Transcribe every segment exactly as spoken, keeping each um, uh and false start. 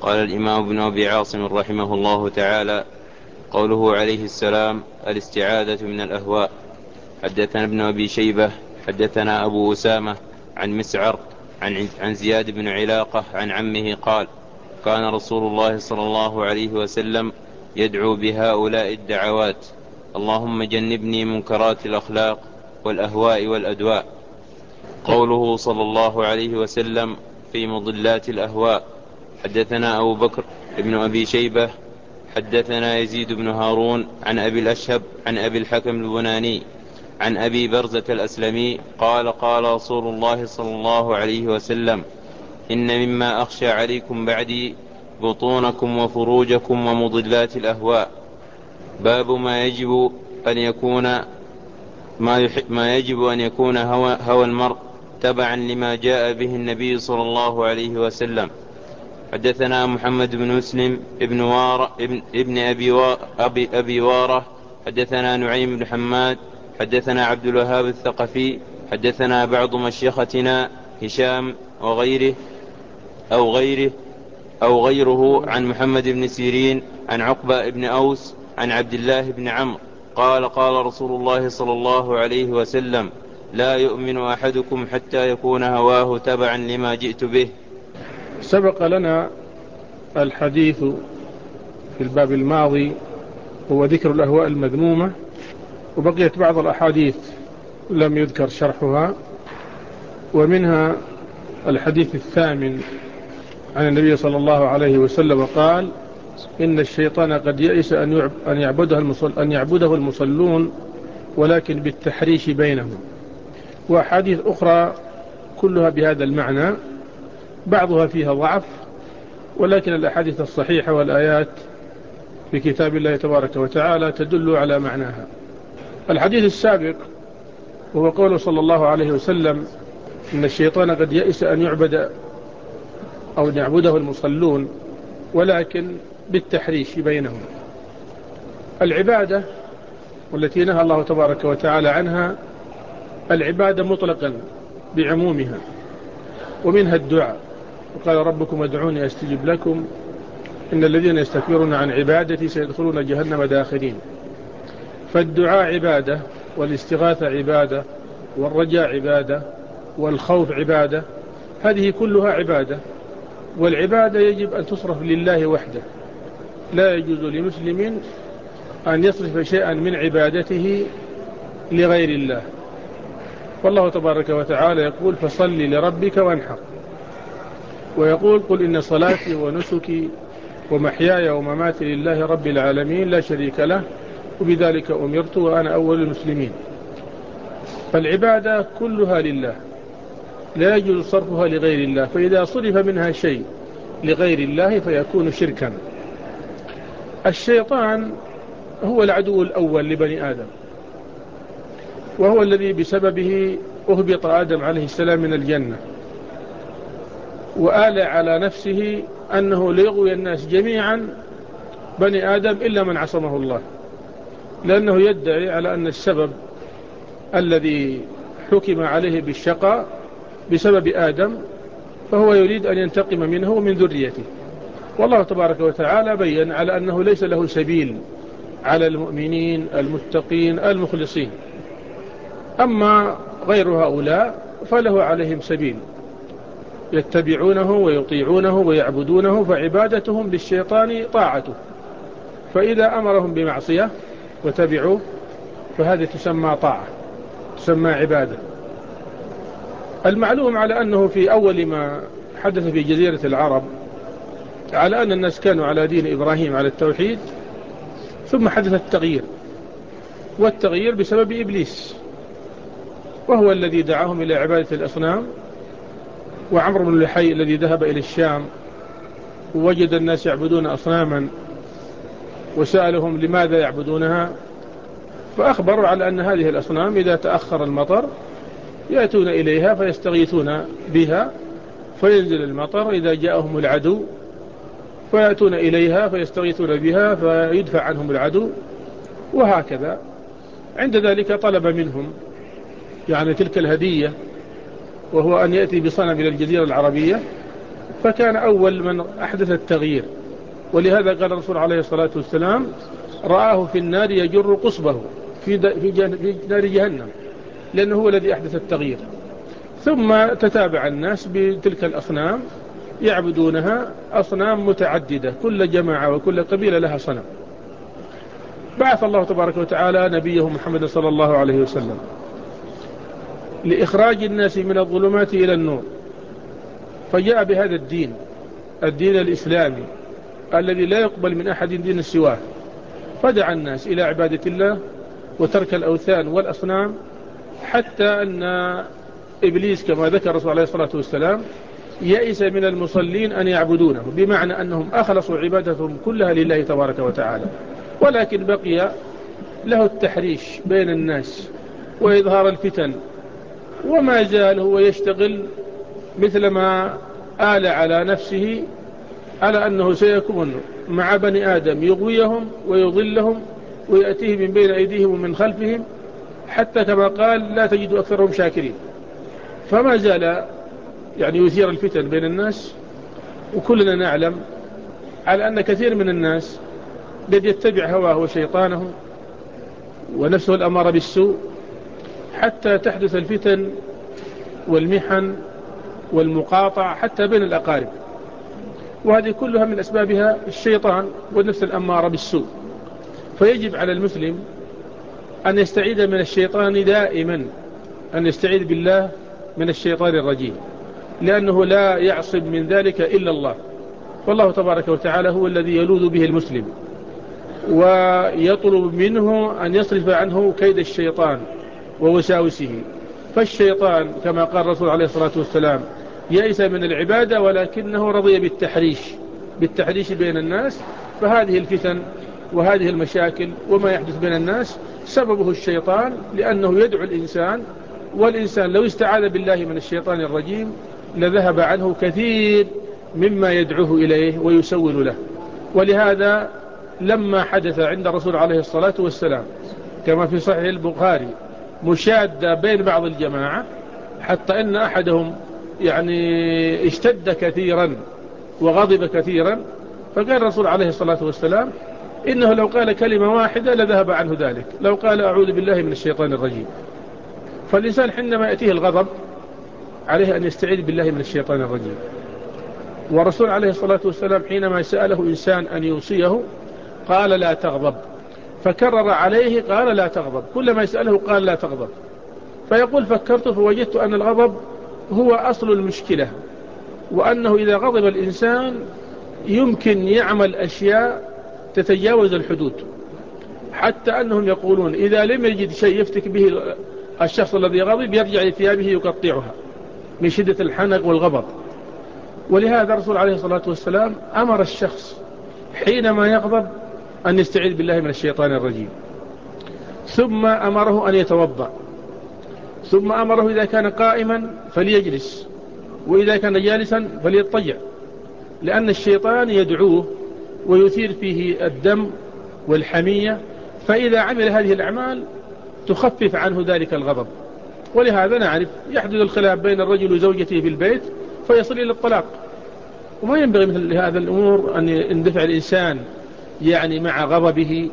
قال الإمام ابن أبي عاصم رحمه الله تعالى: قوله عليه السلام: الاستعاذة من الأهواء. حدثنا ابن أبي شيبة حدثنا أبو أسامة عن مسعر عن, عن زياد بن علاقة عن عمه قال: كان رسول الله صلى الله عليه وسلم يدعو بهؤلاء الدعوات: اللهم جنبني منكرات الأخلاق والأهواء والأدواء. قوله صلى الله عليه وسلم في مضلات الأهواء. حدثنا أبو بكر ابن أبي شيبة حدثنا يزيد بن هارون عن أبي الأشهب عن أبي الحكم البناني عن أبي برزة الأسلمي قال: قال رسول الله صلى الله عليه وسلم: إن مما أخشى عليكم بعدي بطونكم وفروجكم ومضلات الأهواء. باب ما يجب أن يكون ما, يحب ما يجب أن يكون هوى, هوى المرء تبعا لما جاء به النبي صلى الله عليه وسلم. حدثنا محمد بن مسلم ابن, وار ابن, ابن أبي, وار أبي, أبي وارة حدثنا نعيم بن حماد حدثنا عبد الوهاب الثقفي حدثنا بعض مشيختنا هشام وغيره أو غيره أو غيره عن محمد بن سيرين عن عقبة بن أوس عن عبد الله بن عمرو قال: قال رسول الله صلى الله عليه وسلم: لا يؤمن أحدكم حتى يكون هواه تبعا لما جئت به. سبق لنا الحديث في الباب الماضي هو ذكر الأهواء المذمومة، وبقيت بعض الأحاديث لم يذكر شرحها، ومنها الحديث الثامن عن النبي صلى الله عليه وسلم قال: إن الشيطان قد يئس أن يعبده, المصل أن يعبده المصلون ولكن بالتحريش بينهم. وأحاديث أخرى كلها بهذا المعنى، بعضها فيها ضعف، ولكن الأحاديث الصحيحة والآيات في كتاب الله تبارك وتعالى تدل على معناها. الحديث السابق وهو قوله صلى الله عليه وسلم: إن الشيطان قد يئس أن يعبد أو أن يعبده المصلون ولكن بالتحريش بينهم. العبادة والتي نهى الله تبارك وتعالى عنها العبادة مطلقا بعمومها، ومنها الدعاء، وقال: ربكم ادعوني أستجب لكم إن الذين يستكبرون عن عبادتي سيدخلون جهنم داخرين. فالدعاء عبادة، والاستغاثة عبادة، والرجاء عبادة، والخوف عبادة، هذه كلها عبادة. والعبادة يجب أن تصرف لله وحده، لا يجوز لمسلم أن يصرف شيئا من عبادته لغير الله. والله تبارك وتعالى يقول: فصل لربك وانحر، ويقول: قل إن صلاتي ونسكي ومحياي ومماتي لله رب العالمين لا شريك له وبذلك أمرت وأنا أول المسلمين. فالعبادة كلها لله، لا يجوز صرفها لغير الله، فإذا صرف منها شيء لغير الله فيكون شركا. الشيطان هو العدو الأول لبني آدم، وهو الذي بسببه أهبط آدم عليه السلام من الجنة، وآل على نفسه أنه ليغوي الناس جميعا بني آدم إلا من عصمه الله، لأنه يدعي على أن السبب الذي حكم عليه بالشقاء بسبب آدم، فهو يريد أن ينتقم منه ومن ذريته. والله تبارك وتعالى بيّن على أنه ليس له سبيل على المؤمنين المتقين المخلصين، أما غير هؤلاء فله عليهم سبيل، يتبعونه ويطيعونه ويعبدونه، فعبادتهم للشيطان طاعته، فإذا أمرهم بمعصية وتبعوه فهذه تسمى طاعة، تسمى عبادة. المعلوم على أنه في أول ما حدث في جزيرة العرب على أن الناس كانوا على دين إبراهيم على التوحيد، ثم حدث التغيير، والتغيير بسبب إبليس، وهو الذي دعاهم إلى عبادة الأصنام. وعمرو بن لحي الذي ذهب إلى الشام ووجد الناس يعبدون أصناما وسألهم لماذا يعبدونها، فأخبروا على أن هذه الأصنام إذا تأخر المطر يأتون إليها فيستغيثون بها فينزل المطر، إذا جاءهم العدو فيأتون إليها فيستغيثون بها فيدفع عنهم العدو، وهكذا. عند ذلك طلب منهم يعني تلك الهدية، وهو أن يأتي بصنم إلى الجزيرة العربية فكان أول من أحدث التغيير. ولهذا قال الرسول عليه الصلاة والسلام: رآه في النار يجر قصبه في, في, في نار جهنم، لأنه هو الذي أحدث التغيير. ثم تتابع الناس بتلك الأصنام يعبدونها، أصنام متعددة، كل جماعة وكل قبيلة لها صنم. بعث الله تبارك وتعالى نبيه محمد صلى الله عليه وسلم لإخراج الناس من الظلمات إلى النور، فجاء بهذا الدين، الدين الإسلامي الذي لا يقبل من أحد دين سواه، فدعا الناس إلى عبادة الله وترك الأوثان والأصنام، حتى أن إبليس كما ذكر الرسول عليه الصلاة والسلام يئس من المصلين أن يعبدونه، بمعنى أنهم أخلصوا عبادتهم كلها لله تبارك وتعالى، ولكن بقي له التحريش بين الناس وإظهار الفتن، وما زال هو يشتغل مثلما آل على نفسه على أنه سيكون مع بني آدم يغويهم ويضلهم ويأتيه من بين أيديهم ومن خلفهم، حتى كما قال: لا تجد أكثرهم شاكرين. فما زال يعني يثير الفتن بين الناس، وكلنا نعلم على أن كثير من الناس قد يتبع هواه وشيطانه ونفسه الأمارة بالسوء، حتى تحدث الفتن والمحن والمقاطعة حتى بين الأقارب، وهذه كلها من أسبابها الشيطان والنفس الأمارة بالسوء. فيجب على المسلم أن يستعيذ من الشيطان دائما، أن يستعيذ بالله من الشيطان الرجيم، لأنه لا يعصب من ذلك إلا الله، والله تبارك وتعالى هو الذي يلوذ به المسلم ويطلب منه أن يصرف عنه كيد الشيطان ووساوسه. فالشيطان كما قال الرسول عليه الصلاة والسلام يئس من العبادة، ولكنه رضي بالتحريش بالتحريش بين الناس. فهذه الفتن وهذه المشاكل وما يحدث بين الناس سببه الشيطان، لأنه يدعو الإنسان، والإنسان لو استعاذ بالله من الشيطان الرجيم لذهب عنه كثير مما يدعوه إليه ويسول له. ولهذا لما حدث عند الرسول عليه الصلاة والسلام كما في صحيح البخاري مشادة بين بعض الجماعة، حتى إن أحدهم يعني اشتد كثيرا وغضب كثيرا، فقال الرسول عليه الصلاة والسلام: إنه لو قال كلمة واحدة لذهب عنه ذلك، لو قال أعوذ بالله من الشيطان الرجيم. فالإنسان حينما يأتيه الغضب عليه أن يستعيذ بالله من الشيطان الرجيم. والرسول عليه الصلاة والسلام حينما سأله إنسان أن يوصيه قال: لا تغضب، فكرر عليه قال: لا تغضب، كلما يسأله قال: لا تغضب. فيقول: فكرت فوجدت أن الغضب هو أصل المشكلة، وأنه إذا غضب الإنسان يمكن يعمل أشياء تتجاوز الحدود، حتى أنهم يقولون إذا لم يجد شيء يفتك به الشخص الذي غضب يرجع لثيابه يقطعها من شدة الحنق والغضب. ولهذا الرسول عليه الصلاة والسلام أمر الشخص حينما يغضب أن يستعيذ بالله من الشيطان الرجيم، ثم أمره أن يتوضأ، ثم أمره إذا كان قائما فليجلس، وإذا كان جالسا فليضطجع، لأن الشيطان يدعوه ويثير فيه الدم والحمية، فإذا عمل هذه الأعمال تخفف عنه ذلك الغضب. ولهذا نعرف يحدث الخلاف بين الرجل وزوجته في البيت فيصل إلى الطلاق، وما ينبغي مثل هذا الأمور أن يندفع الإنسان يعني مع غضبه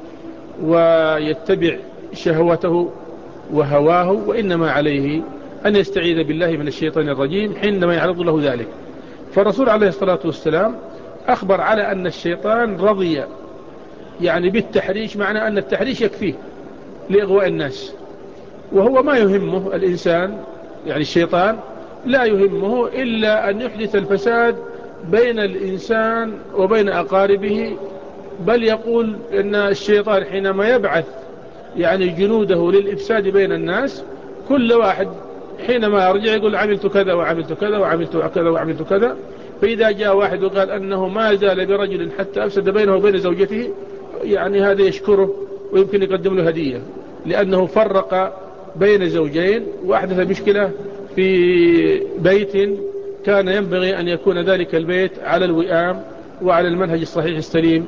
ويتبع شهوته وهواه، وإنما عليه أن يستعيذ بالله من الشيطان الرجيم حينما يعرض له ذلك. فالرسول عليه الصلاة والسلام أخبر على أن الشيطان رضي يعني بالتحريش، معنى أن التحريش يكفيه لإغواء الناس، وهو ما يهمه الإنسان يعني الشيطان لا يهمه إلا أن يحدث الفساد بين الإنسان وبين أقاربه. بل يقول أن الشيطان حينما يبعث يعني جنوده للإفساد بين الناس، كل واحد حينما يرجع يقول عملت كذا وعملت كذا وعملت كذا وعملت كذا. فإذا جاء واحد وقال أنه ما زال برجل حتى أفسد بينه وبين زوجته، يعني هذا يشكره ويمكن يقدم له هدية، لأنه فرق بين زوجين وأحدث مشكلة في بيت كان ينبغي أن يكون ذلك البيت على الوئام وعلى المنهج الصحيح السليم،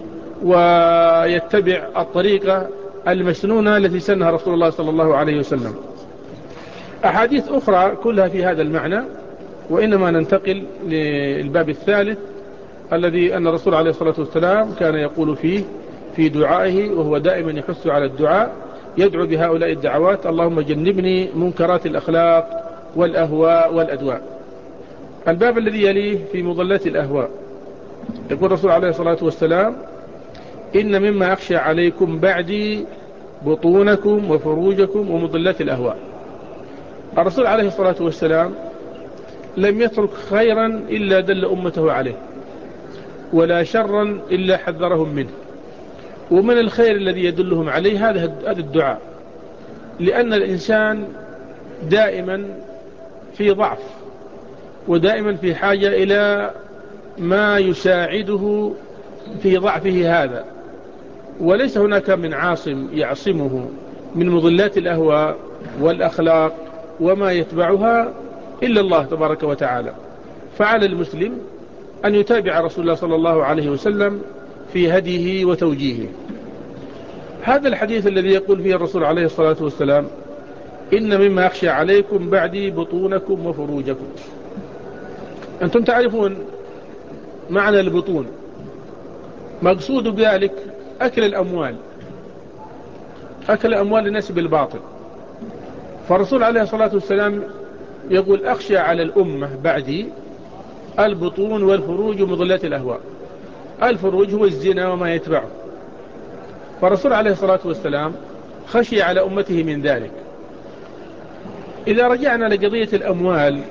ويتبع الطريقة المسنونة التي سنها رسول الله صلى الله عليه وسلم. أحاديث أخرى كلها في هذا المعنى وإنما ننتقل للباب الثالث الذي أن الرسول عليه الصلاة والسلام كان يقول فيه في دعائه، وهو دائما يحث على الدعاء، يدعو بهؤلاء الدعوات: اللهم جنبني منكرات الأخلاق والأهواء والأدواء. الباب الذي يليه في مضلات الأهواء، يقول الرسول عليه الصلاة والسلام: إن مما أخشى عليكم بعدي بطونكم وفروجكم ومضلات الأهواء. الرسول عليه الصلاة والسلام لم يترك خيرا إلا دل أمته عليه، ولا شرا إلا حذرهم منه. ومن الخير الذي يدلهم عليه هذا الدعاء، لأن الإنسان دائما في ضعف، ودائما في حاجة إلى ما يساعده في ضعفه هذا، وليس هناك من عاصم يعصمه من مضلات الأهواء والأخلاق وما يتبعها إلا الله تبارك وتعالى. فعلى المسلم أن يتابع رسول الله صلى الله عليه وسلم في هديه وتوجيهه. هذا الحديث الذي يقول فيه الرسول عليه الصلاة والسلام: إن مما أخشى عليكم بعدي بطونكم وفروجكم. أنتم تعرفون معنى البطون، مقصود بذلك أكل الأموال، أكل أموال الناس بالباطل. فالرسول عليه الصلاة والسلام يقول: أخشى على الأمة بعدي البطون والفروج ومضلات الأهواء. الفروج هو الزنا وما يتبعه، فالرسول عليه الصلاة والسلام خشي على أمته من ذلك. إذا رجعنا لقضية الأموال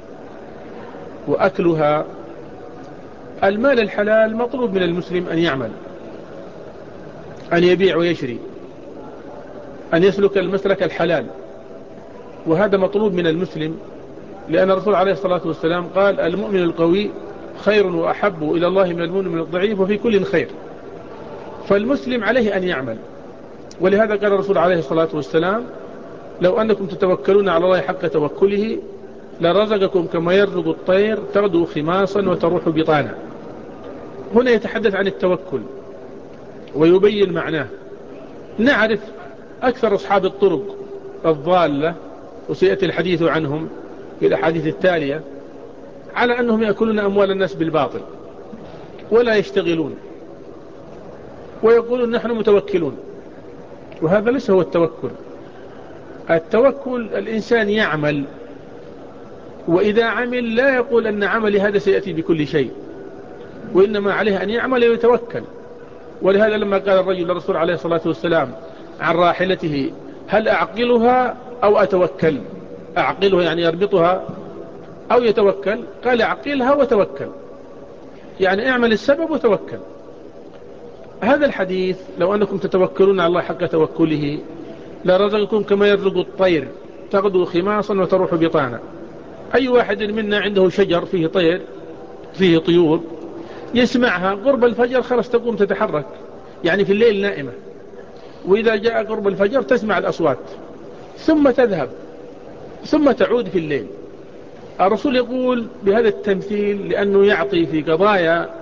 وأكلها، المال الحلال مطلوب من المسلم أن يعمل، أن يبيع ويشري، أن يسلك المسلك الحلال، وهذا مطلوب من المسلم، لأن الرسول عليه الصلاة والسلام قال: المؤمن القوي خير وأحب إلى الله من المؤمن الضعيف وفي كل خير. فالمسلم عليه أن يعمل، ولهذا قال الرسول عليه الصلاة والسلام: لو أنكم تتوكلون على الله حق توكله لرزقكم كما يرزق الطير تغدو خماصا وتروح بطانا. هنا يتحدث عن التوكل ويبين معناه. نعرف أكثر أصحاب الطرق الضالة، وسيأتي الحديث عنهم في الأحاديث التالية، على أنهم يأكلون أموال الناس بالباطل ولا يشتغلون، ويقولون نحن متوكلون، وهذا ليس هو التوكل. التوكل الإنسان يعمل، وإذا عمل لا يقول أن عملي هذا سيأتي بكل شيء، وإنما عليه أن يعمل ويتوكل. ولهذا لما قال الرجل للرسول عليه الصلاة والسلام عن راحلته: هل أعقلها أو أتوكل؟ أعقلها يعني يربطها أو يتوكل؟ قال: أعقلها وتوكل، يعني اعمل السبب وتوكل. هذا الحديث: لو أنكم تتوكلون على الله حق توكله لرزقكم كما يرزق الطير تغدو خماصا وتروح بطانا. أي واحد منا عنده شجر فيه طير، فيه طيور، يسمعها قرب الفجر خلاص تقوم تتحرك، يعني في الليل نائمة، وإذا جاء قرب الفجر تسمع الأصوات ثم تذهب ثم تعود في الليل. الرسول يقول بهذا التمثيل لأنه يعطي في قضايا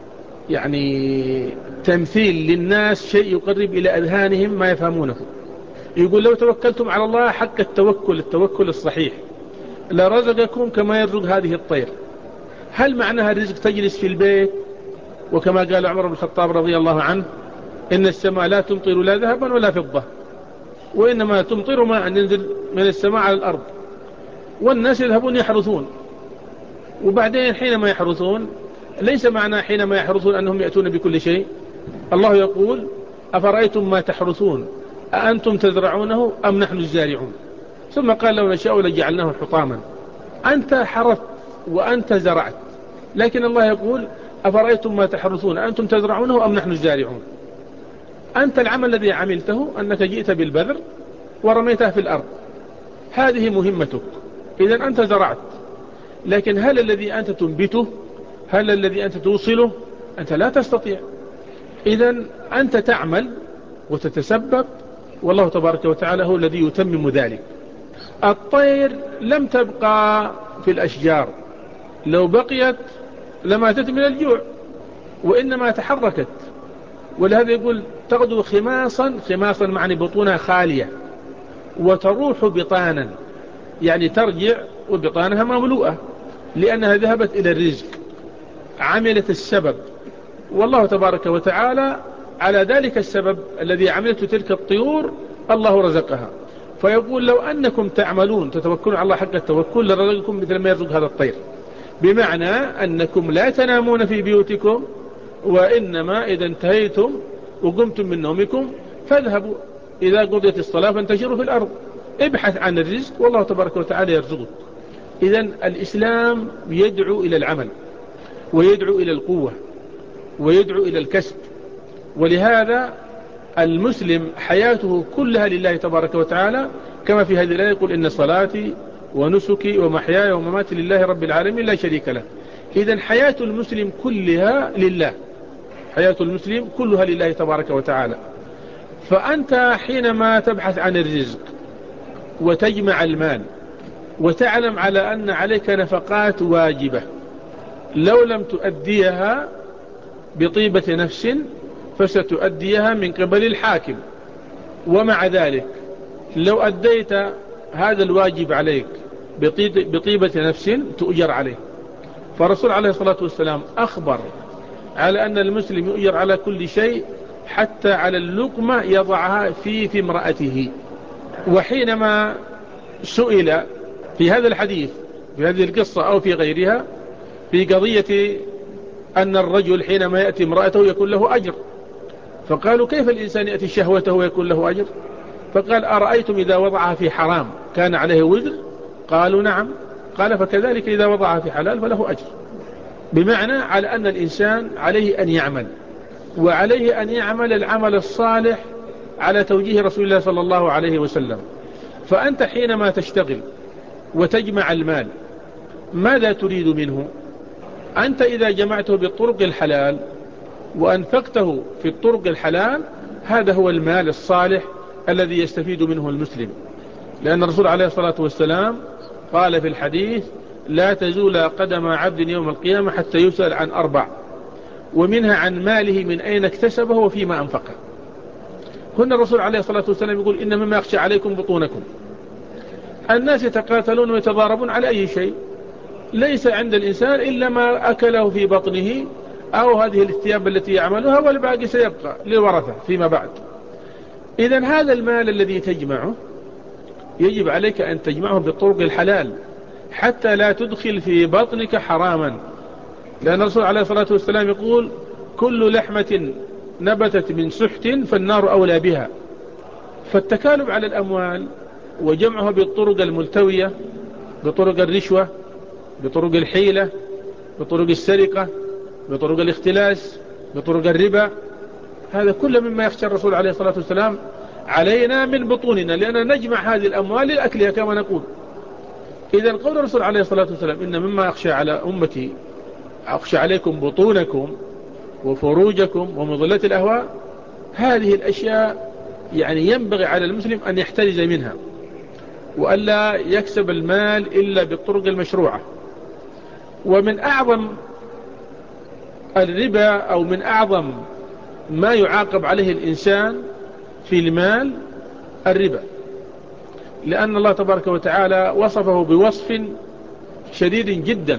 يعني تمثيل للناس شيء يقرب إلى أذهانهم ما يفهمونه. يقول: لو توكلتم على الله حق التوكل، التوكل الصحيح، لرزقكم كما يرزق هذه الطير. هل معناها الرزق تجلس في البيت؟ وكما قال عمر بن الخطاب رضي الله عنه: إن السماء لا تمطر لا ذهبا ولا فضة، وإنما تمطر ماء ينزل من السماء على الأرض، والناس يذهبون يحرثون، وبعدين حينما يحرثون ليس معنى حينما يحرثون أنهم يأتون بكل شيء. الله يقول: أفرأيتم ما تحرثون أأنتم تزرعونه أم نحن الزارعون؟ ثم قال: لو نشاء لجعلناه حطاما. أنت حرثت وأنت زرعت، لكن الله يقول: أفرأيتم ما تحرثون أأنتم تزرعونه أم نحن الزارعون؟ أنت العمل الذي عملته أنك جئت بالبذر ورميته في الأرض، هذه مهمتك، إذن أنت زرعت. لكن هل الذي أنت تنبته، هل الذي أنت توصله؟ أنت لا تستطيع. إذن أنت تعمل وتتسبب، والله تبارك وتعالى هو الذي يتمم ذلك. الطير لم تبقى في الأشجار، لو بقيت لماتت من الجوع، وإنما تحركت. ولهذا يقول: تغدو خماصا، خماصا معني بطونها خالية، وتروح بطانا، يعني ترجع وبطانها مملوءة. لأنها ذهبت إلى الرزق، عملت السبب، والله تبارك وتعالى على ذلك السبب الذي عملته تلك الطيور الله رزقها. فيقول لو أنكم تعملون تتوكلون على الله حق التوكل لرزقكم مثل ما يرزق هذا الطير، بمعنى أنكم لا تنامون في بيوتكم، وإنما إذا انتهيتم وقمتم من نومكم فاذهبوا إذا قضيت الصلاة فانتشروا في الأرض، ابحث عن الرزق والله تبارك وتعالى يرزقك. إذن الإسلام يدعو إلى العمل، ويدعو إلى القوة، ويدعو إلى الكسب. ولهذا المسلم حياته كلها لله تبارك وتعالى، كما في هذه الآية يقول إن صلاتي ونسكي ومحياي ومماتي لله رب العالمين لا شريك له. إذن حياة المسلم كلها لله، حياة المسلم كلها لله تبارك وتعالى. فأنت حينما تبحث عن الرزق وتجمع المال وتعلم على أن عليك نفقات واجبة، لو لم تؤديها بطيبة نفس فستؤديها من قبل الحاكم، ومع ذلك لو أديت هذا الواجب عليك بطيبة نفس تؤجر عليه. فالرسول عليه الصلاة والسلام أخبر على أن المسلم يؤجر على كل شيء حتى على اللقمة يضعها في في امرأته. وحينما سئل في هذا الحديث في هذه القصة أو في غيرها في قضية أن الرجل حينما يأتي امرأته يكون له أجر، فقالوا كيف الإنسان يأتي شهوته ويكون له أجر؟ فقال أرأيتم إذا وضعها في حرام كان عليه وزر؟ قالوا نعم. قال فكذلك إذا وضعها في حلال فله أجر. بمعنى على أن الإنسان عليه أن يعمل، وعليه أن يعمل العمل الصالح على توجيه رسول الله صلى الله عليه وسلم. فأنت حينما تشتغل وتجمع المال ماذا تريد منه؟ أنت إذا جمعته بالطرق الحلال وأنفقته في الطرق الحلال هذا هو المال الصالح الذي يستفيد منه المسلم. لأن الرسول عليه الصلاة والسلام قال في الحديث لا تزول قدم عبد يوم القيامة حتى يسأل عن أربع، ومنها عن ماله من أين اكتسبه وفيما أنفقه. هنا الرسول عليه الصلاة والسلام يقول إن مما يخشى عليكم بطونكم. الناس يتقاتلون ويتضاربون على أي شيء، ليس عند الإنسان إلا ما أكله في بطنه أو هذه الثياب التي يعملها، والباقي سيبقى للورثة فيما بعد. إذن هذا المال الذي تجمعه يجب عليك أن تجمعه بالطرق الحلال حتى لا تدخل في بطنك حراما. لأن الرسول عليه الصلاة والسلام يقول كل لحمة نبتت من سحت فالنار أولى بها. فالتكالب على الأموال وجمعها بالطرق الملتوية، بطرق الرشوة، بطرق الحيلة، بطرق السرقة، بطرق الاختلاس، بطرق الربا، هذا كله مما يخشى الرسول عليه الصلاة والسلام علينا من بطوننا، لأننا نجمع هذه الأموال للأكلها كما نقول. إذن قول الرسول عليه الصلاة والسلام إن مما يخشى على أمتي أخشى عليكم بطونكم وفروجكم ومضلات الأهواء، هذه الأشياء يعني ينبغي على المسلم أن يحترز منها، وألا يكسب المال إلا بالطرق المشروعة. ومن أعظم الربا أو من أعظم ما يعاقب عليه الإنسان في المال الربا، لأن الله تبارك وتعالى وصفه بوصف شديد جدا،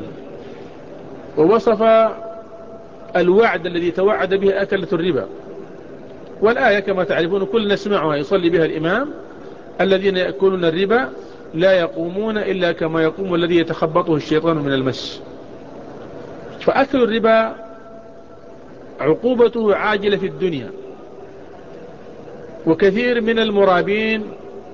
ووصف الوعد الذي توعد به أكلة الربا. والآية كما تعرفون كلنا نسمعها يصلي بها الإمام الذين يأكلون الربا لا يقومون إلا كما يقوم الذي يتخبطه الشيطان من المس. فأكل الربا عقوبته عاجلة في الدنيا، وكثير من المرابين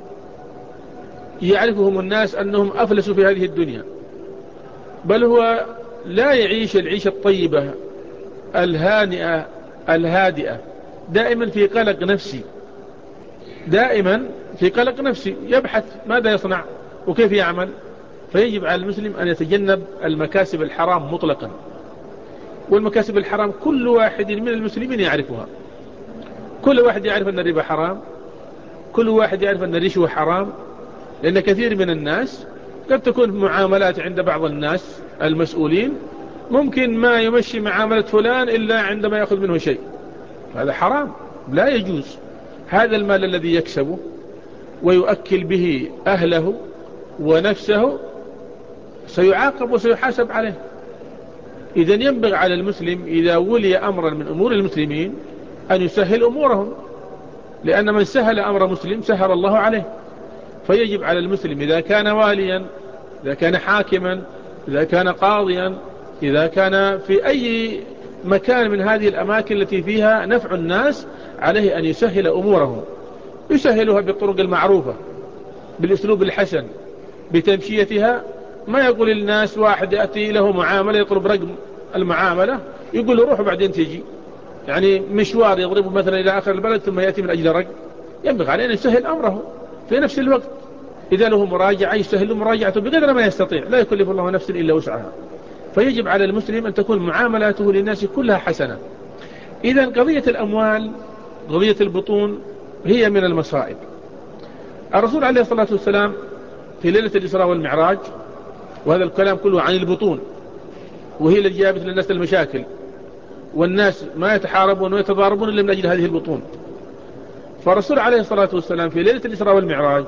يعرفهم الناس أنهم أفلسوا في هذه الدنيا، بل هو لا يعيش العيشة الطيبة الهانئة الهادئة، دائما في قلق نفسي، دائما في قلق نفسي، يبحث ماذا يصنع وكيف يعمل. فيجب على المسلم أن يتجنب المكاسب الحرام مطلقا. والمكاسب الحرام كل واحد من المسلمين يعرفها، كل واحد يعرف أن الربا حرام، كل واحد يعرف أن الرشوة حرام. لأن كثير من الناس قد تكون معاملات عند بعض الناس المسؤولين ممكن ما يمشي معاملة فلان إلا عندما يأخذ منه شيء، هذا حرام لا يجوز. هذا المال الذي يكسبه ويؤكل به أهله ونفسه سيعاقب وسيحاسب عليه. إذا ينبغي على المسلم إذا ولي أمرا من أمور المسلمين أن يسهل أمورهم، لأن من سهل أمر مسلم سهل الله عليه. فيجب على المسلم إذا كان واليا، إذا كان حاكما، إذا كان قاضيا، إذا كان في أي مكان من هذه الأماكن التي فيها نفع الناس، عليه أن يسهل أمورهم، يسهلها بالطرق المعروفة، بالأسلوب الحسن، بتمشيتها. ما يقول الناس واحد يأتي له معاملة يطلب رقم المعاملة يقول له روح وبعدين تجي، يعني مشوار يضربه مثلا إلى آخر البلد ثم يأتي من أجل رقم. ينبغي عليه أن يسهل أمره في نفس الوقت. إذا له مراجعة يسهل له مراجعته بقدر ما يستطيع، لا يكلف الله نفسا إلا وسعها. فيجب على المسلم أن تكون معاملاته للناس كلها حسنة. إذا قضية الأموال، قضية البطون، هي من المصائب. الرسول عليه الصلاة والسلام في ليلة الإسراء والمعراج، وهذا الكلام كله عن البطون، وهي اللي جابت للناس المشاكل، والناس ما يتحاربون ويتضاربون إلا من أجل هذه البطون. فالرسول عليه الصلاة والسلام في ليلة الإسراء والمعراج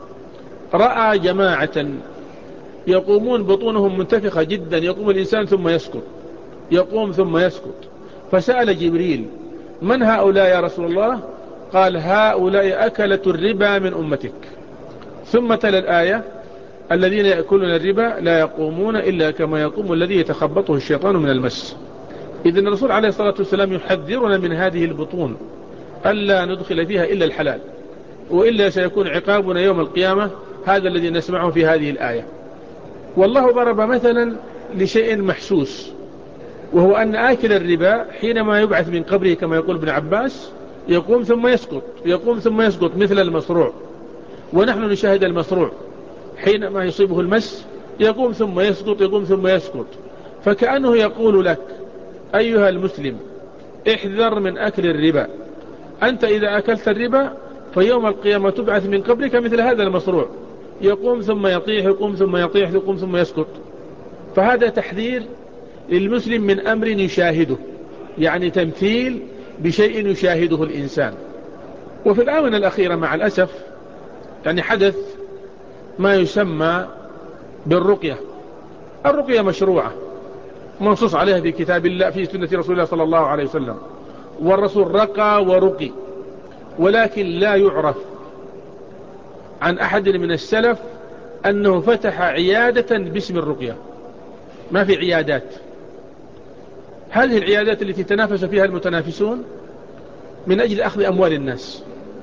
رأى جماعة يقومون بطونهم منتفخة جدا، يقوم الإنسان ثم يسكت، يقوم ثم يسكت. فسأل جبريل: من هؤلاء يا رسول الله؟ قال: هؤلاء أكلة الربا من أمتك. ثم تلا الآية: الذين يأكلون الربا لا يقومون إلا كما يقوم الذي يتخبطه الشيطان من المس. إذن الرسول عليه الصلاة والسلام يحذرنا من هذه البطون، ألا ندخل فيها إلا الحلال، وإلا سيكون عقابنا يوم القيامة هذا الذي نسمعه في هذه الآية. والله ضرب مثلا لشيء محسوس، وهو أن آكل الربا حينما يبعث من قبره كما يقول ابن عباس يقوم ثم يسقط، يقوم ثم يسقط مثل المصروع. ونحن نشاهد المصروع حينما يصيبه المس يقوم ثم يسقط، يقوم ثم يسقط. فكأنه يقول لك أيها المسلم احذر من أكل الربا، أنت إذا أكلت الربا فيوم القيامة تبعث من قبلك مثل هذا المصروع، يقوم ثم يطيح، يقوم ثم يطيح، يقوم ثم يسقط. فهذا تحذير للمسلم من أمر يشاهده، يعني تمثيل بشيء يشاهده الإنسان. وفي الآونة الأخيرة مع الأسف يعني حدث ما يسمى بالرقية. الرقية مشروعة منصوص عليها في كتاب الله، في سنة رسول الله صلى الله عليه وسلم، والرسول رقى ورقي، ولكن لا يعرف عن أحد من السلف أنه فتح عيادة باسم الرقية. ما في عيادات. هذه العيادات التي تنافس فيها المتنافسون من أجل أخذ أموال الناس،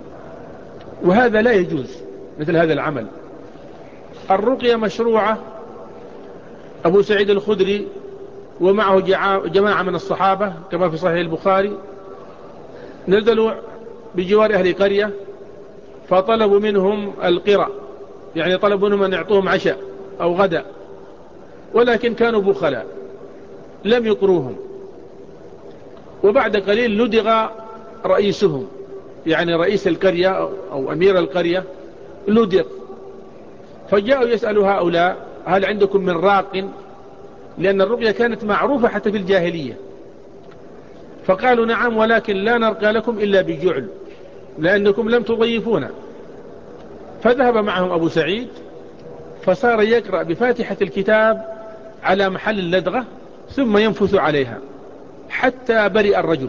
وهذا لا يجوز مثل هذا العمل. الرقية مشروعة. أبو سعيد الخدري ومعه جماعة من الصحابة كما في صحيح البخاري نزلوا بجوار أهل قرية فطلبوا منهم القرى، يعني طلبوا منهم أن يعطوهم عشاء أو غدا، ولكن كانوا بخلاء لم يقروهم. وبعد قليل لدغ رئيسهم، يعني رئيس القرية أو أمير القرية لدغ. فجاءوا يسألوا هؤلاء: هل عندكم من راق؟ لأن الرقية كانت معروفة حتى في الجاهلية. فقالوا: نعم، ولكن لا نرقى لكم إلا بجعل لأنكم لم تضيفونا. فذهب معهم أبو سعيد فصار يقرأ بفاتحة الكتاب على محل اللدغة ثم ينفث عليها حتى برئ الرجل.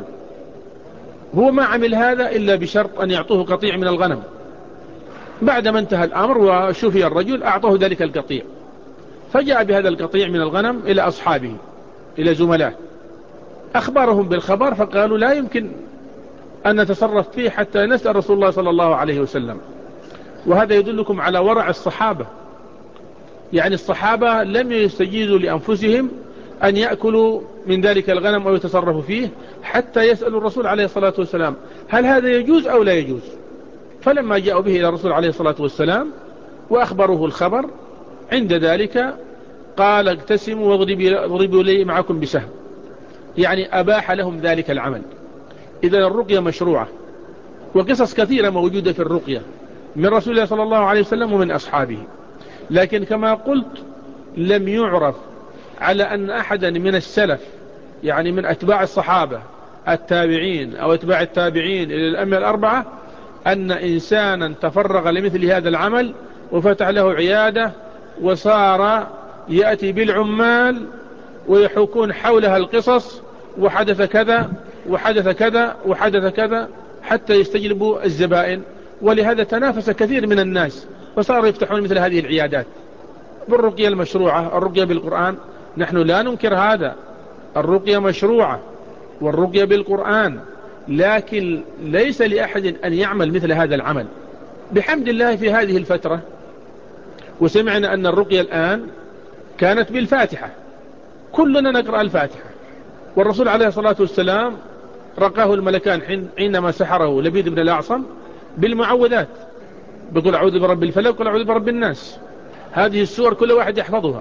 هو ما عمل هذا إلا بشرط أن يعطوه قطيع من الغنم. بعدما انتهى الأمر وشفي الرجل أعطوه ذلك القطيع، فجاء بهذا القطيع من الغنم إلى أصحابه، إلى زملائه، أخبرهم بالخبر، فقالوا: لا يمكن أن نتصرف فيه حتى نسأل رسول الله صلى الله عليه وسلم. وهذا يدلكم على ورع الصحابة، يعني الصحابة لم يستجيزوا لأنفسهم أن يأكلوا من ذلك الغنم أو يتصرفوا فيه حتى يسألوا الرسول عليه الصلاة والسلام هل هذا يجوز أو لا يجوز. فلما جاءوا به إلى الرسول عليه الصلاة والسلام وأخبروه الخبر، عند ذلك قال: اقتسموا واضربوا لي معكم بسهم، يعني أباح لهم ذلك العمل. إذن الرقية مشروعة، وقصص كثيرة موجودة في الرقية من رسول الله صلى الله عليه وسلم ومن أصحابه. لكن كما قلت لم يعرف على أن أحدا من السلف، يعني من أتباع الصحابة التابعين أو أتباع التابعين إلى الأئمة الأربعة، أن إنسانا تفرغ لمثل هذا العمل وفتح له عيادة وصار يأتي بالعمال ويحوكون حولها القصص، وحدث كذا وحدث كذا وحدث كذا، حتى يستجلبوا الزبائن. ولهذا تنافس كثير من الناس فصاروا يفتحون مثل هذه العيادات بالرقية المشروعة، الرقية بالقرآن. نحن لا ننكر هذا، الرقية مشروعة والرقية بالقرآن، لكن ليس لأحد أن يعمل مثل هذا العمل. بحمد الله في هذه الفترة وسمعنا أن الرقية الآن كانت بالفاتحة، كلنا نقرأ الفاتحة، والرسول عليه الصلاة والسلام رقاه الملكان حينما سحره لبيد بن الأعصم بالمعوذات، بقول أعوذ برب الفلق وأعوذ برب الناس، هذه السور كل واحد يحفظها.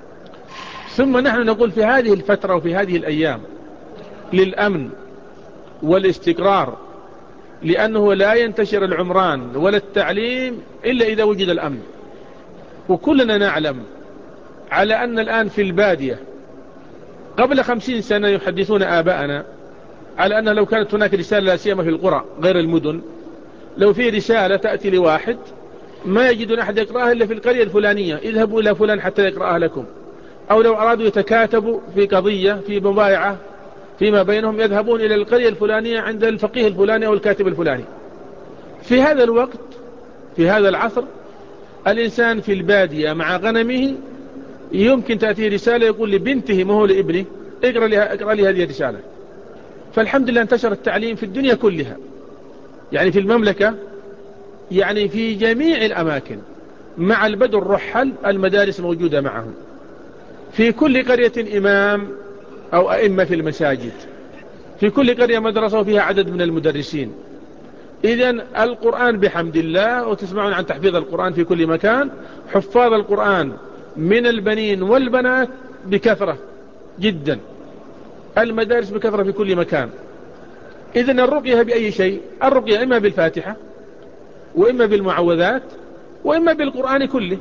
ثم نحن نقول في هذه الفترة وفي هذه الأيام للأمن والاستقرار، لأنه لا ينتشر العمران ولا التعليم إلا إذا وجد الأمن. وكلنا نعلم على أن الآن في البادية قبل خمسين سنة يحدثون آباءنا على أن لو كانت هناك رسالة لا سيما في القرى غير المدن، لو في رسالة تأتي لواحد ما يجدون أحد يقرأها إلا في القرية الفلانية، اذهبوا إلى فلان حتى يقرأها لكم. أو لو أرادوا يتكاتبوا في قضية في مبايعة فيما بينهم يذهبون إلى القرية الفلانية عند الفقيه الفلاني أو الكاتب الفلاني. في هذا الوقت في هذا العصر الإنسان في البادية مع غنمه يمكن تأتي رسالة يقول لبنته ما هو لابنه اقرأ لي, اقرأ لي هذه الرسالة. فالحمد لله انتشر التعليم في الدنيا كلها، يعني في المملكة، يعني في جميع الأماكن مع البدو الرحل المدارس موجودة معهم، في كل قرية إمام أو أئمة في المساجد، في كل قرية مدرسة وفيها عدد من المدرسين. إذن القرآن بحمد الله، وتسمعون عن تحفيظ القرآن في كل مكان، حفاظ القرآن من البنين والبنات بكثرة جدا، المدارس بكثرة في كل مكان. إذن الرقية بأي شيء؟ الرقية إما بالفاتحة وإما بالمعوذات وإما بالقرآن كله.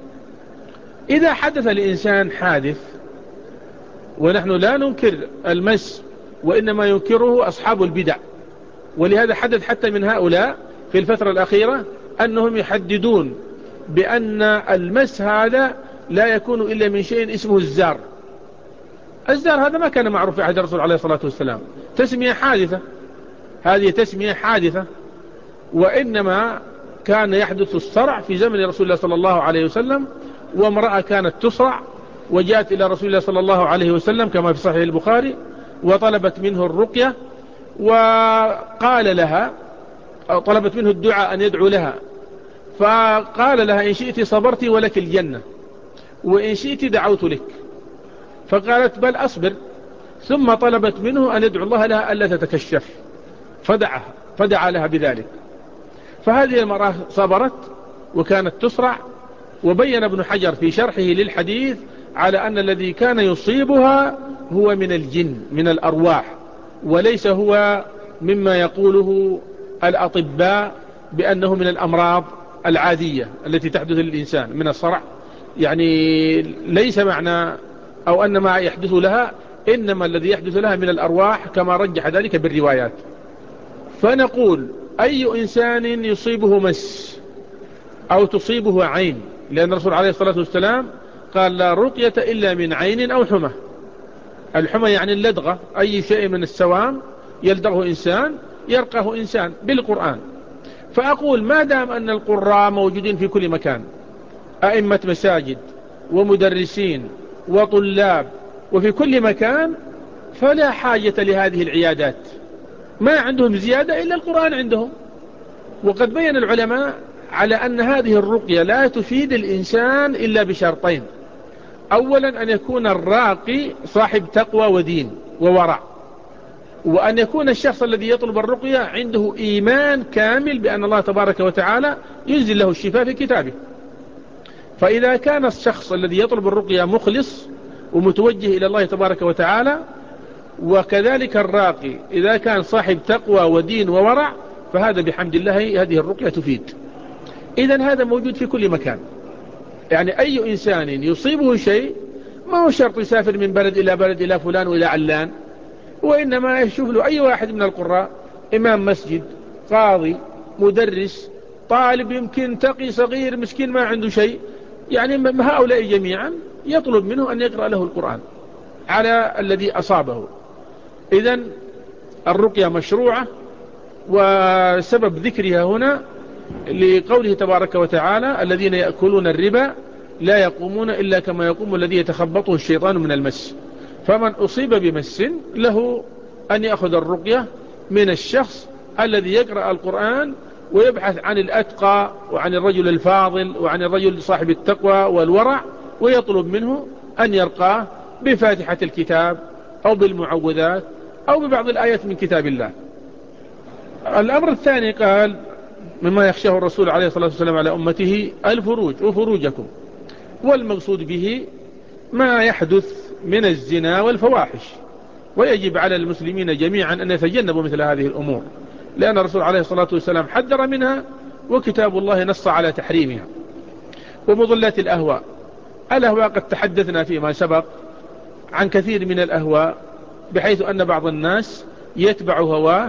إذا حدث الإنسان حادث، ونحن لا ننكر المس وإنما ينكره أصحاب البدع، ولهذا حدث حتى من هؤلاء في الفترة الأخيرة أنهم يحددون بأن المس هذا لا يكون إلا من شيء اسمه الزار. الزار هذا ما كان معروف في عهد الرسول عليه الصلاة والسلام، تسمية حادثة، هذه تسمية حادثة، وإنما كان يحدث الصرع في زمن رسول الله صلى الله عليه وسلم، وامرأة كانت تصرع وجاءت إلى رسول الله صلى الله عليه وسلم كما في صحيح البخاري وطلبت منه الرقية، وقال لها أو طلبت منه الدعاء أن يدعو لها، فقال لها إن شئت صبرت ولك الجنة وإن شئت دعوت لك، فقالت بل أصبر. ثم طلبت منه أن يدعو الله لها ألا تتكشف، فدعها فدعا لها بذلك. فهذه المرأة صبرت وكانت تسرع. وبين ابن حجر في شرحه للحديث على أن الذي كان يصيبها هو من الجن من الأرواح، وليس هو مما يقوله الأطباء بأنه من الأمراض العادية التي تحدث للإنسان من الصرع، يعني ليس معنى أو أن ما يحدث لها، إنما الذي يحدث لها من الأرواح كما رجح ذلك بالروايات. فنقول أي إنسان يصيبه مس أو تصيبه عين، لأن الرسول عليه الصلاة والسلام قال لا رقية إلا من عين أو حمى. الحمى يعني اللدغة، أي شيء من السوام يلدغه إنسان يرقه إنسان بالقرآن. فأقول ما دام أن القراء موجودين في كل مكان، أئمة مساجد ومدرسين وطلاب وفي كل مكان، فلا حاجة لهذه العيادات، ما عندهم زيادة إلا القرآن عندهم. وقد بين العلماء على أن هذه الرقية لا تفيد الإنسان إلا بشرطين: أولا أن يكون الراقي صاحب تقوى ودين وورع، وأن يكون الشخص الذي يطلب الرقية عنده إيمان كامل بأن الله تبارك وتعالى ينزل له الشفاء في كتابه. فإذا كان الشخص الذي يطلب الرقية مخلص ومتوجه إلى الله تبارك وتعالى، وكذلك الراقي إذا كان صاحب تقوى ودين وورع، فهذا بحمد الله هذه الرقية تفيد. إذن هذا موجود في كل مكان، يعني أي إنسان يصيبه شيء ما هو شرط يسافر من بلد إلى بلد إلى فلان وإلى علان، وإنما يشوف له أي واحد من القراء، إمام مسجد، قاضي، مدرس، طالب يمكن تقي صغير مسكين ما عنده شيء، يعني هؤلاء جميعا يطلب منه أن يقرأ له القرآن على الذي أصابه. إذن الرقية مشروعة، وسبب ذكرها هنا لقوله تبارك وتعالى: الذين يأكلون الربا لا يقومون إلا كما يقوم الذي يتخبطه الشيطان من المس. فمن أصيب بمس له أن يأخذ الرقية من الشخص الذي يقرأ القرآن ويبحث عن الأتقى وعن الرجل الفاضل وعن الرجل صاحب التقوى والورع، ويطلب منه أن يرقاه بفاتحة الكتاب أو بالمعوذات أو ببعض الآيات من كتاب الله. الأمر الثاني قال: مما يخشاه الرسول عليه الصلاة والسلام على أمته الفروج وفروجكم، والمقصود به ما يحدث من الزنا والفواحش، ويجب على المسلمين جميعا أن يتجنبوا مثل هذه الأمور، لأن الرسول عليه الصلاة والسلام حذر منها، وكتاب الله نص على تحريمها. ومضلات الأهواء، الأهواء قد تحدثنا فيما سبق عن كثير من الأهواء، بحيث أن بعض الناس يتبع هواه،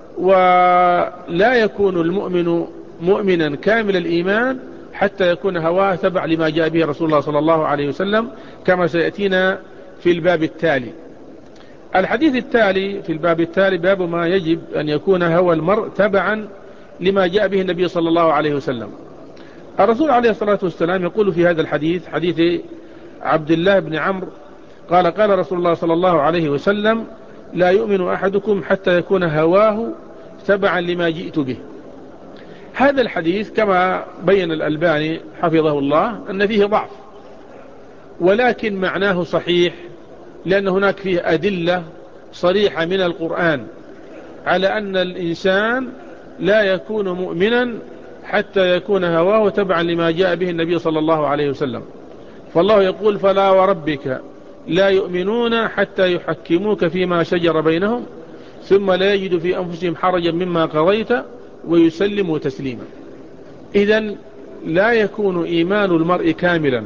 ولا يكون المؤمن مؤمنا كامل الإيمان حتى يكون هواه تبع لما جاء به رسول الله صلى الله عليه وسلم، كما سيأتينا في الباب التالي. الحديث التالي في الباب التالي باب ما يجب أن يكون هوى المرء تبعا لما جاء به النبي صلى الله عليه وسلم. الرسول عليه الصلاة والسلام يقول في هذا الحديث، حديث عبد الله بن عمرو قال: قال رسول الله صلى الله عليه وسلم: لا يؤمن أحدكم حتى يكون هواه تبعا لما جئت به. هذا الحديث كما بين الألباني حفظه الله أن فيه ضعف، ولكن معناه صحيح، لأن هناك فيه أدلة صريحة من القرآن على أن الإنسان لا يكون مؤمنا حتى يكون هواه تبعا لما جاء به النبي صلى الله عليه وسلم. فالله يقول: فلا وربك لا يؤمنون حتى يحكموك فيما شجر بينهم ثم لا يجدوا في أنفسهم حرجا مما قضيت ويسلموا تسليما. إذن لا يكون إيمان المرء كاملا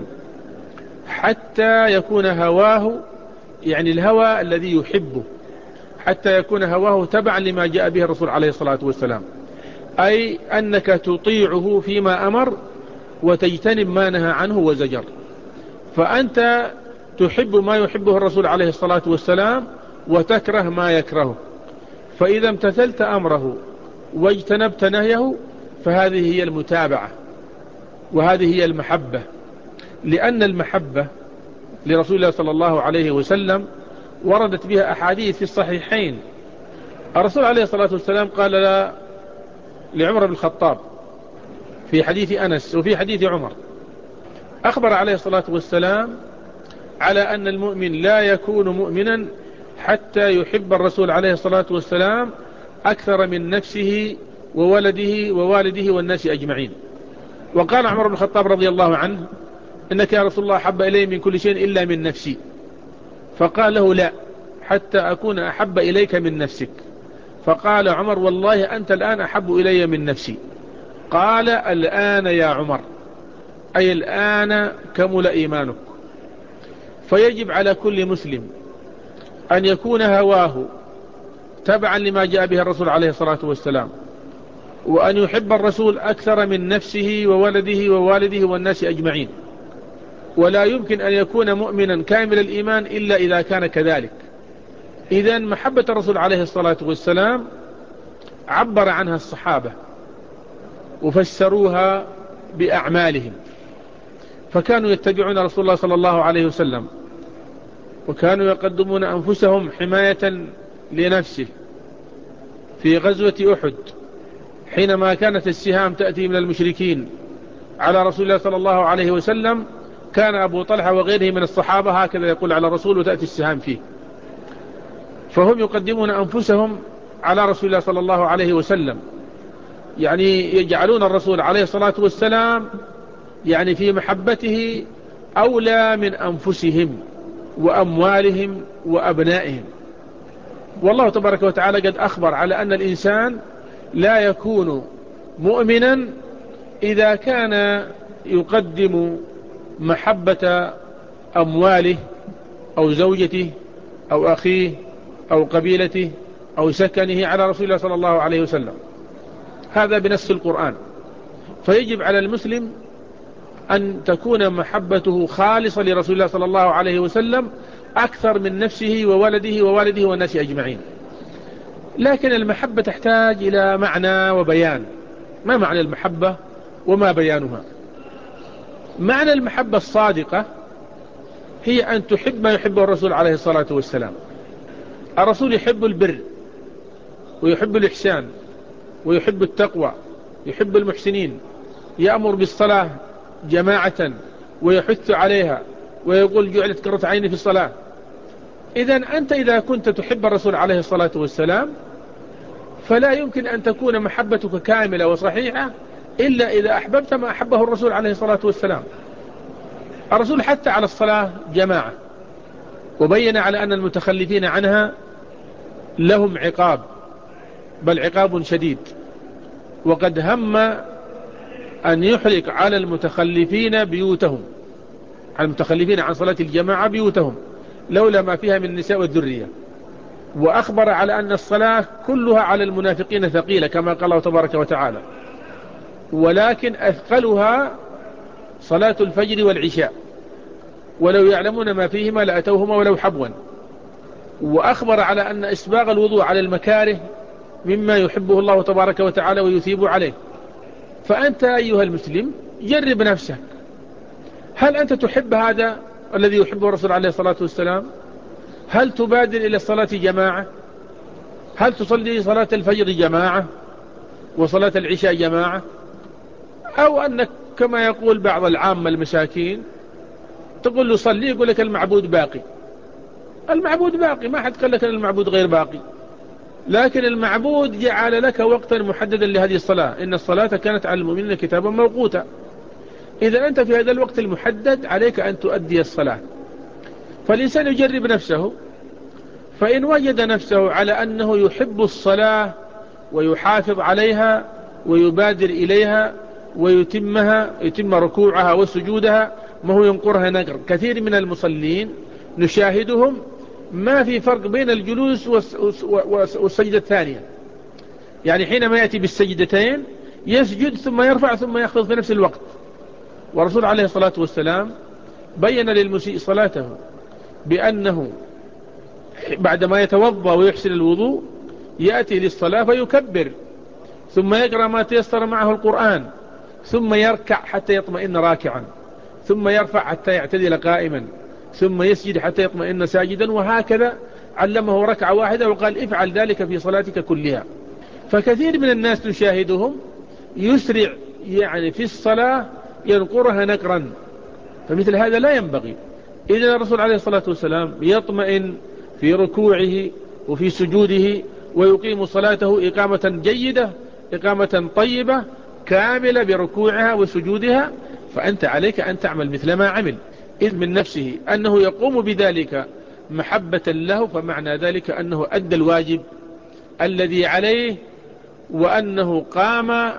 حتى يكون هواه، يعني الهوى الذي يحبه، حتى يكون هواه تبعا لما جاء به الرسول عليه الصلاة والسلام، أي أنك تطيعه فيما أمر وتجتنب ما نهى عنه وزجر. فأنت تحب ما يحبه الرسول عليه الصلاة والسلام وتكره ما يكرهه، فإذا امتثلت أمره واجتنبت نهيه فهذه هي المتابعة، وهذه هي المحبة. لأن المحبة لرسول الله صلى الله عليه وسلم وردت بها أحاديث في الصحيحين. الرسول عليه الصلاة والسلام قال لا لعمر بن الخطاب في حديث أنس وفي حديث عمر، أخبر عليه الصلاة والسلام على أن المؤمن لا يكون مؤمنا حتى يحب الرسول عليه الصلاة والسلام أكثر من نفسه وولده ووالده والناس أجمعين. وقال عمر بن الخطاب رضي الله عنه: إنك يا رسول الله أحب إلي من كل شيء إلا من نفسي. فقال له: لا، حتى أكون أحب إليك من نفسك. فقال عمر: والله أنت الآن أحب إلي من نفسي. قال: الآن يا عمر، أي الآن كمل إيمانك. فيجب على كل مسلم أن يكون هواه تبعا لما جاء به الرسول عليه الصلاة والسلام، وأن يحب الرسول أكثر من نفسه وولده ووالده والناس أجمعين. ولا يمكن أن يكون مؤمنا كامل الإيمان إلا إذا كان كذلك. إذن محبة الرسول عليه الصلاة والسلام عبر عنها الصحابة وفسروها بأعمالهم، فكانوا يتبعون رسول الله صلى الله عليه وسلم، وكانوا يقدمون أنفسهم حماية لنفسه. في غزوة أحد حينما كانت السهام تأتي من المشركين على رسول الله صلى الله عليه وسلم، كان أبو طلحة وغيره من الصحابة هكذا يقول على الرسول وتأتي السهام فيه، فهم يقدمون أنفسهم على رسول الله صلى الله عليه وسلم، يعني يجعلون الرسول عليه الصلاة والسلام يعني في محبته أولى من أنفسهم وأموالهم وأبنائهم. والله تبارك وتعالى قد أخبر على أن الإنسان لا يكون مؤمنا إذا كان يقدم محبة أمواله أو زوجته أو أخيه أو قبيلته أو سكنه على رسول الله صلى الله عليه وسلم. هذا بنص القرآن. فيجب على المسلم أن تكون محبته خالصة لرسول الله صلى الله عليه وسلم أكثر من نفسه وولده ووالده والناس أجمعين. لكن المحبة تحتاج إلى معنى وبيان. ما معنى المحبة وما بيانها؟ معنى المحبة الصادقة هي أن تحب ما يحبه الرسول عليه الصلاة والسلام. الرسول يحب البر ويحب الإحسان ويحب التقوى، يحب المحسنين، يأمر بالصلاة جماعة ويحث عليها ويقول جعلت قرة عيني في الصلاة. إذن أنت إذا كنت تحب الرسول عليه الصلاة والسلام فلا يمكن أن تكون محبتك كاملة وصحيحة إلا إذا أحببت ما أحبه الرسول عليه الصلاة والسلام. الرسول حتى على الصلاة جماعة، وبين على أن المتخلفين عنها لهم عقاب، بل عقاب شديد، وقد هم أن يحرق على المتخلفين بيوتهم، على المتخلفين عن صلاة الجماعة بيوتهم، لولا ما فيها من النساء والذرية. وأخبر على أن الصلاة كلها على المنافقين ثقيلة كما قال الله تبارك وتعالى، ولكن أثقلها صلاة الفجر والعشاء، ولو يعلمون ما فيهما لأتوهما ولو حبوا. وأخبر على أن إسباغ الوضوء على المكاره مما يحبه الله تبارك وتعالى ويثيب عليه. فأنت أيها المسلم جرب نفسك، هل أنت تحب هذا الذي يحبه الرسول عليه الصلاة والسلام؟ هل تبادر إلى الصلاة جماعة؟ هل تصلي صلاة الفجر جماعة وصلاة العشاء جماعة؟ أو أنك كما يقول بعض العامة المساكين تقول له صلي، يقول لك المعبود باقي. المعبود باقي، ما حد قال لك أن المعبود غير باقي، لكن المعبود جعل لك وقتا محددا لهذه الصلاة، إن الصلاة كانت على المؤمنين كتابا موقوتا. إذا أنت في هذا الوقت المحدد عليك أن تؤدي الصلاة. فالإنسان يجرب نفسه، فإن وجد نفسه على أنه يحب الصلاة ويحافظ عليها ويبادر إليها ويتمها، يتم ركوعها وسجودها، ما هو ينقرها نقر. كثير من المصلين نشاهدهم ما في فرق بين الجلوس والسجدة الثانية، يعني حينما يأتي بالسجدتين يسجد ثم يرفع ثم يخفض في نفس الوقت. والرسول عليه الصلاة والسلام بين للمسيء صلاته بأنه بعدما يتوضأ ويحسن الوضوء يأتي للصلاة فيكبر، ثم يقرأ ما تيسر معه القرآن، ثم يركع حتى يطمئن راكعا، ثم يرفع حتى يعتدل قائما، ثم يسجد حتى يطمئن ساجدا، وهكذا علمه ركعة واحدة وقال افعل ذلك في صلاتك كلها. فكثير من الناس نشاهدهم يسرع يعني في الصلاة ينقرها نقرا، فمثل هذا لا ينبغي. إذن الرسول عليه الصلاة والسلام يطمئن في ركوعه وفي سجوده ويقيم صلاته إقامة جيدة، إقامة طيبة كاملة بركوعها وسجودها. فأنت عليك أن تعمل مثل ما عمل، إذ من نفسه أنه يقوم بذلك محبة له، فمعنى ذلك أنه أدى الواجب الذي عليه، وأنه قام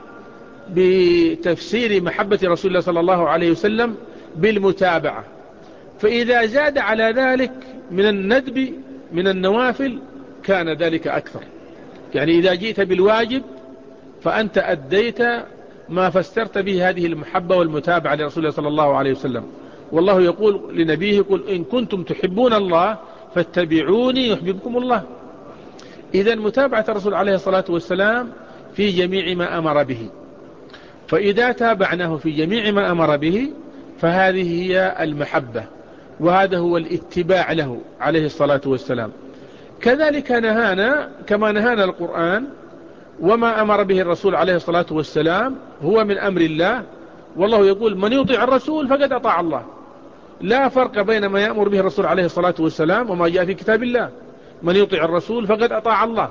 بتفسير محبة رسول الله صلى الله عليه وسلم بالمتابعة. فإذا زاد على ذلك من الندب من النوافل كان ذلك أكثر. يعني إذا جئت بالواجب فأنت أديت ما فسرت به هذه المحبة والمتابعة لرسول الله صلى الله عليه وسلم. والله يقول لنبيه قل إن كنتم تحبون الله فاتبعوني يحببكم الله. إذن متابعة الرسول عليه الصلاة والسلام في جميع ما أمر به، فإذا تابعناه في جميع ما أمر به فهذه هي المحبة، وهذا هو الاتباع له عليه الصلاة والسلام. كذلك نهانا كما نهانا القرآن، وما أمر به الرسول عليه الصلاة والسلام هو من أمر الله. والله يقول من يطيع الرسول فقد أطاع الله. لا فرق بين ما يأمر به الرسول عليه الصلاة والسلام وما جاء في كتاب الله. من يطيع الرسول فقد أطاع الله.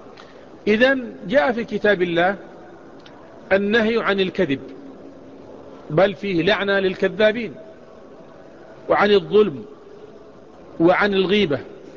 إذن جاء في كتاب الله النهي عن الكذب، بل فيه لعنة للكذابين، وعن الظلم، وعن الغيبة،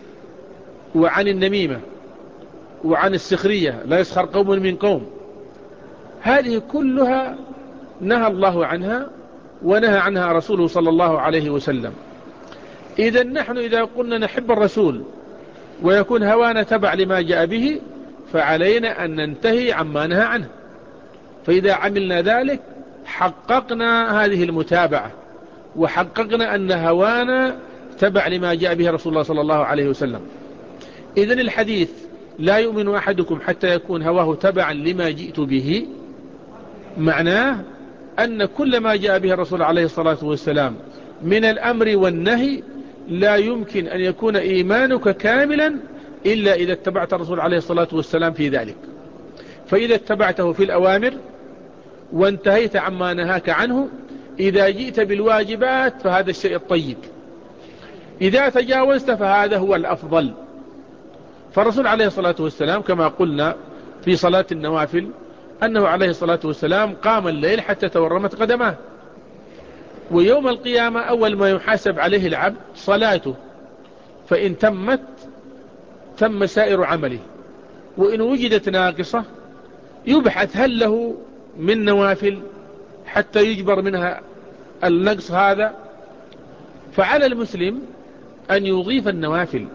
وعن النميمة، وعن السخرية، لا يسخر قوم من قوم. هذه كلها نهى الله عنها ونهى عنها رسوله صلى الله عليه وسلم. إذا نحن إذا قلنا نحب الرسول ويكون هوانا تبع لما جاء به فعلينا أن ننتهي عما نهى عنه. فإذا عملنا ذلك حققنا هذه المتابعة، وحققنا أن هوانا تبع لما جاء به رسول الله صلى الله عليه وسلم. إذن الحديث لا يؤمن أحدكم حتى يكون هواه تبعا لما جئت به، معناه أن كل ما جاء به الرسول عليه الصلاة والسلام من الأمر والنهي لا يمكن أن يكون إيمانك كاملا إلا إذا اتبعت الرسول عليه الصلاة والسلام في ذلك. فإذا اتبعته في الأوامر وانتهيت عما نهاك عنه، إذا جئت بالواجبات فهذا الشيء الطيب، إذا تجاوزت فهذا هو الأفضل. فالرسول عليه الصلاة والسلام كما قلنا في صلاة النوافل أنه عليه الصلاة والسلام قام الليل حتى تورمت قدماه، ويوم القيامة أول ما يحاسب عليه العبد صلاته، فإن تمت تم سائر عمله، وإن وجدت ناقصة يبحث هل له من نوافل حتى يجبر منها النقص هذا. فعلى المسلم أن يضيف النوافل.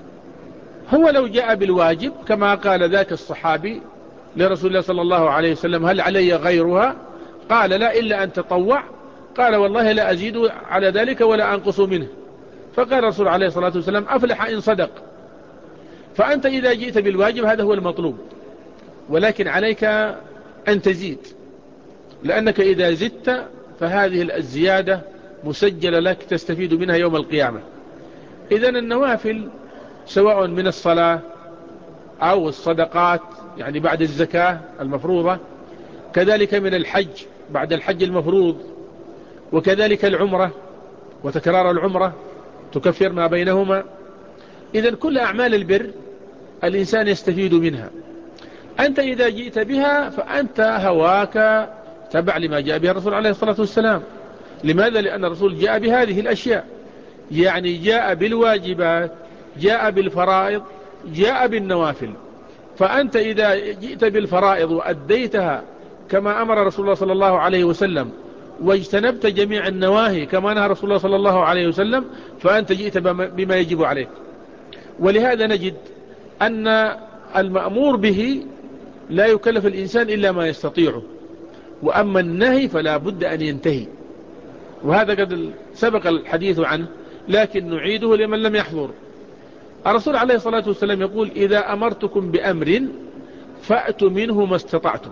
هو لو جاء بالواجب كما قال ذاك الصحابي لرسول الله صلى الله عليه وسلم هل علي غيرها؟ قال لا إلا أن تطوع. قال والله لا أزيد على ذلك ولا أنقص منه. فقال الرسول عليه الصلاة والسلام أفلح إن صدق. فأنت إذا جئت بالواجب هذا هو المطلوب، ولكن عليك أن تزيد، لأنك إذا زدت فهذه الزيادة مسجلة لك تستفيد منها يوم القيامة. إذن النوافل سواء من الصلاة أو الصدقات يعني بعد الزكاة المفروضة، كذلك من الحج بعد الحج المفروض، وكذلك العمرة وتكرار العمرة تكفر ما بينهما. إذن كل أعمال البر الإنسان يستفيد منها. أنت إذا جئت بها فأنت هواك تبع لما جاء به الرسول عليه الصلاة والسلام. لماذا؟ لأن الرسول جاء بهذه الأشياء، يعني جاء بالواجبات، جاء بالفرائض، جاء بالنوافل. فأنت إذا جئت بالفرائض وأديتها كما أمر رسول الله صلى الله عليه وسلم، واجتنبت جميع النواهي كما نهى رسول الله صلى الله عليه وسلم، فأنت جئت بما يجب عليك. ولهذا نجد أن المأمور به لا يكلف الإنسان إلا ما يستطيعه، وأما النهي فلا بد أن ينتهي، وهذا قد سبق الحديث عنه لكن نعيده لمن لم يحضر. الرسول عليه الصلاة والسلام يقول إذا أمرتكم بأمر فأتوا منه ما استطعتم،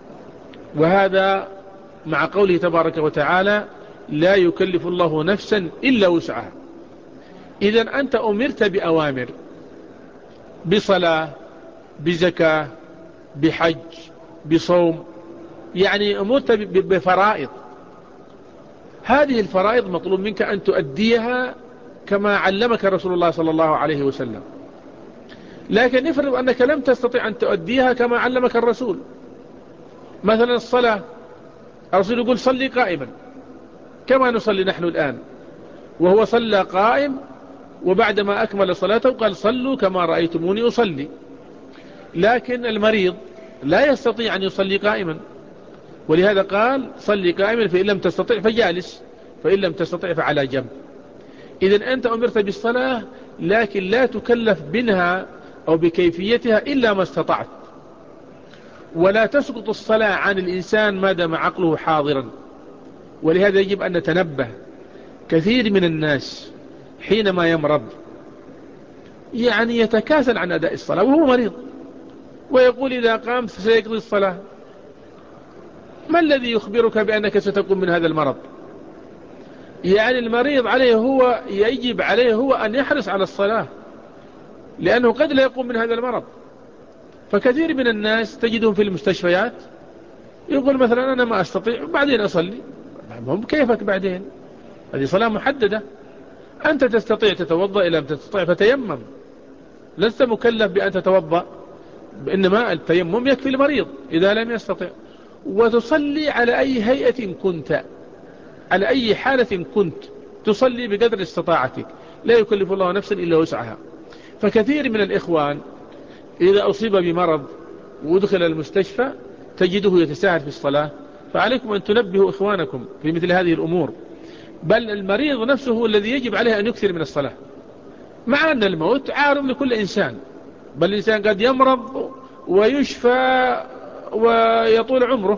وهذا مع قوله تبارك وتعالى لا يكلف الله نفسا إلا وسعها. إذن أنت أمرت بأوامر، بصلاة، بزكاة، بحج، بصوم، يعني أمرت بفرائض. هذه الفرائض مطلوب منك أن تؤديها كما علمك رسول الله صلى الله عليه وسلم. لكن افرض أنك لم تستطع أن تؤديها كما علمك الرسول. مثلا الصلاة، الرسول يقول صلي قائما كما نصلي نحن الآن، وهو صلى قائم، وبعدما أكمل صلاته قال صلوا كما رأيتموني أصلي. لكن المريض لا يستطيع أن يصلي قائما، ولهذا قال صلي قائما فإن لم تستطع فجالس، فإن لم تستطع فعلى جنب. إذن أنت أمرت بالصلاة لكن لا تكلف منها أو بكيفيتها إلا ما استطعت، ولا تسقط الصلاة عن الإنسان ما دام عقله حاضرا. ولهذا يجب أن نتنبه. كثير من الناس حينما يمرض يعني يتكاسل عن أداء الصلاة وهو مريض، ويقول إذا قام سيقضي الصلاة. ما الذي يخبرك بأنك ستقوم من هذا المرض؟ يعني المريض عليه هو يجب عليه هو أن يحرص على الصلاة، لأنه قد لا يقوم من هذا المرض. فكثير من الناس تجدهم في المستشفيات يقول مثلا أنا ما أستطيع بعدين أصلي. هم كيفك بعدين؟ هذه صلاة محددة. أنت تستطيع تتوضأ، إذا لم تستطيع فتيمم، لست مكلف بأن تتوضأ، إنما التيمم يكفي المريض إذا لم يستطع. وتصلي على أي هيئة كنت، على أي حالة كنت تصلي بقدر استطاعتك، لا يكلف الله نفسا إلا وسعها. فكثير من الإخوان إذا أصيب بمرض ودخل المستشفى تجده يتساهل في الصلاة. فعليكم أن تنبهوا إخوانكم في مثل هذه الأمور. بل المريض نفسه هو الذي يجب عليه أن يكثر من الصلاة، مع أن الموت عارض لكل إنسان، بل الإنسان قد يمرض ويشفى ويطول عمره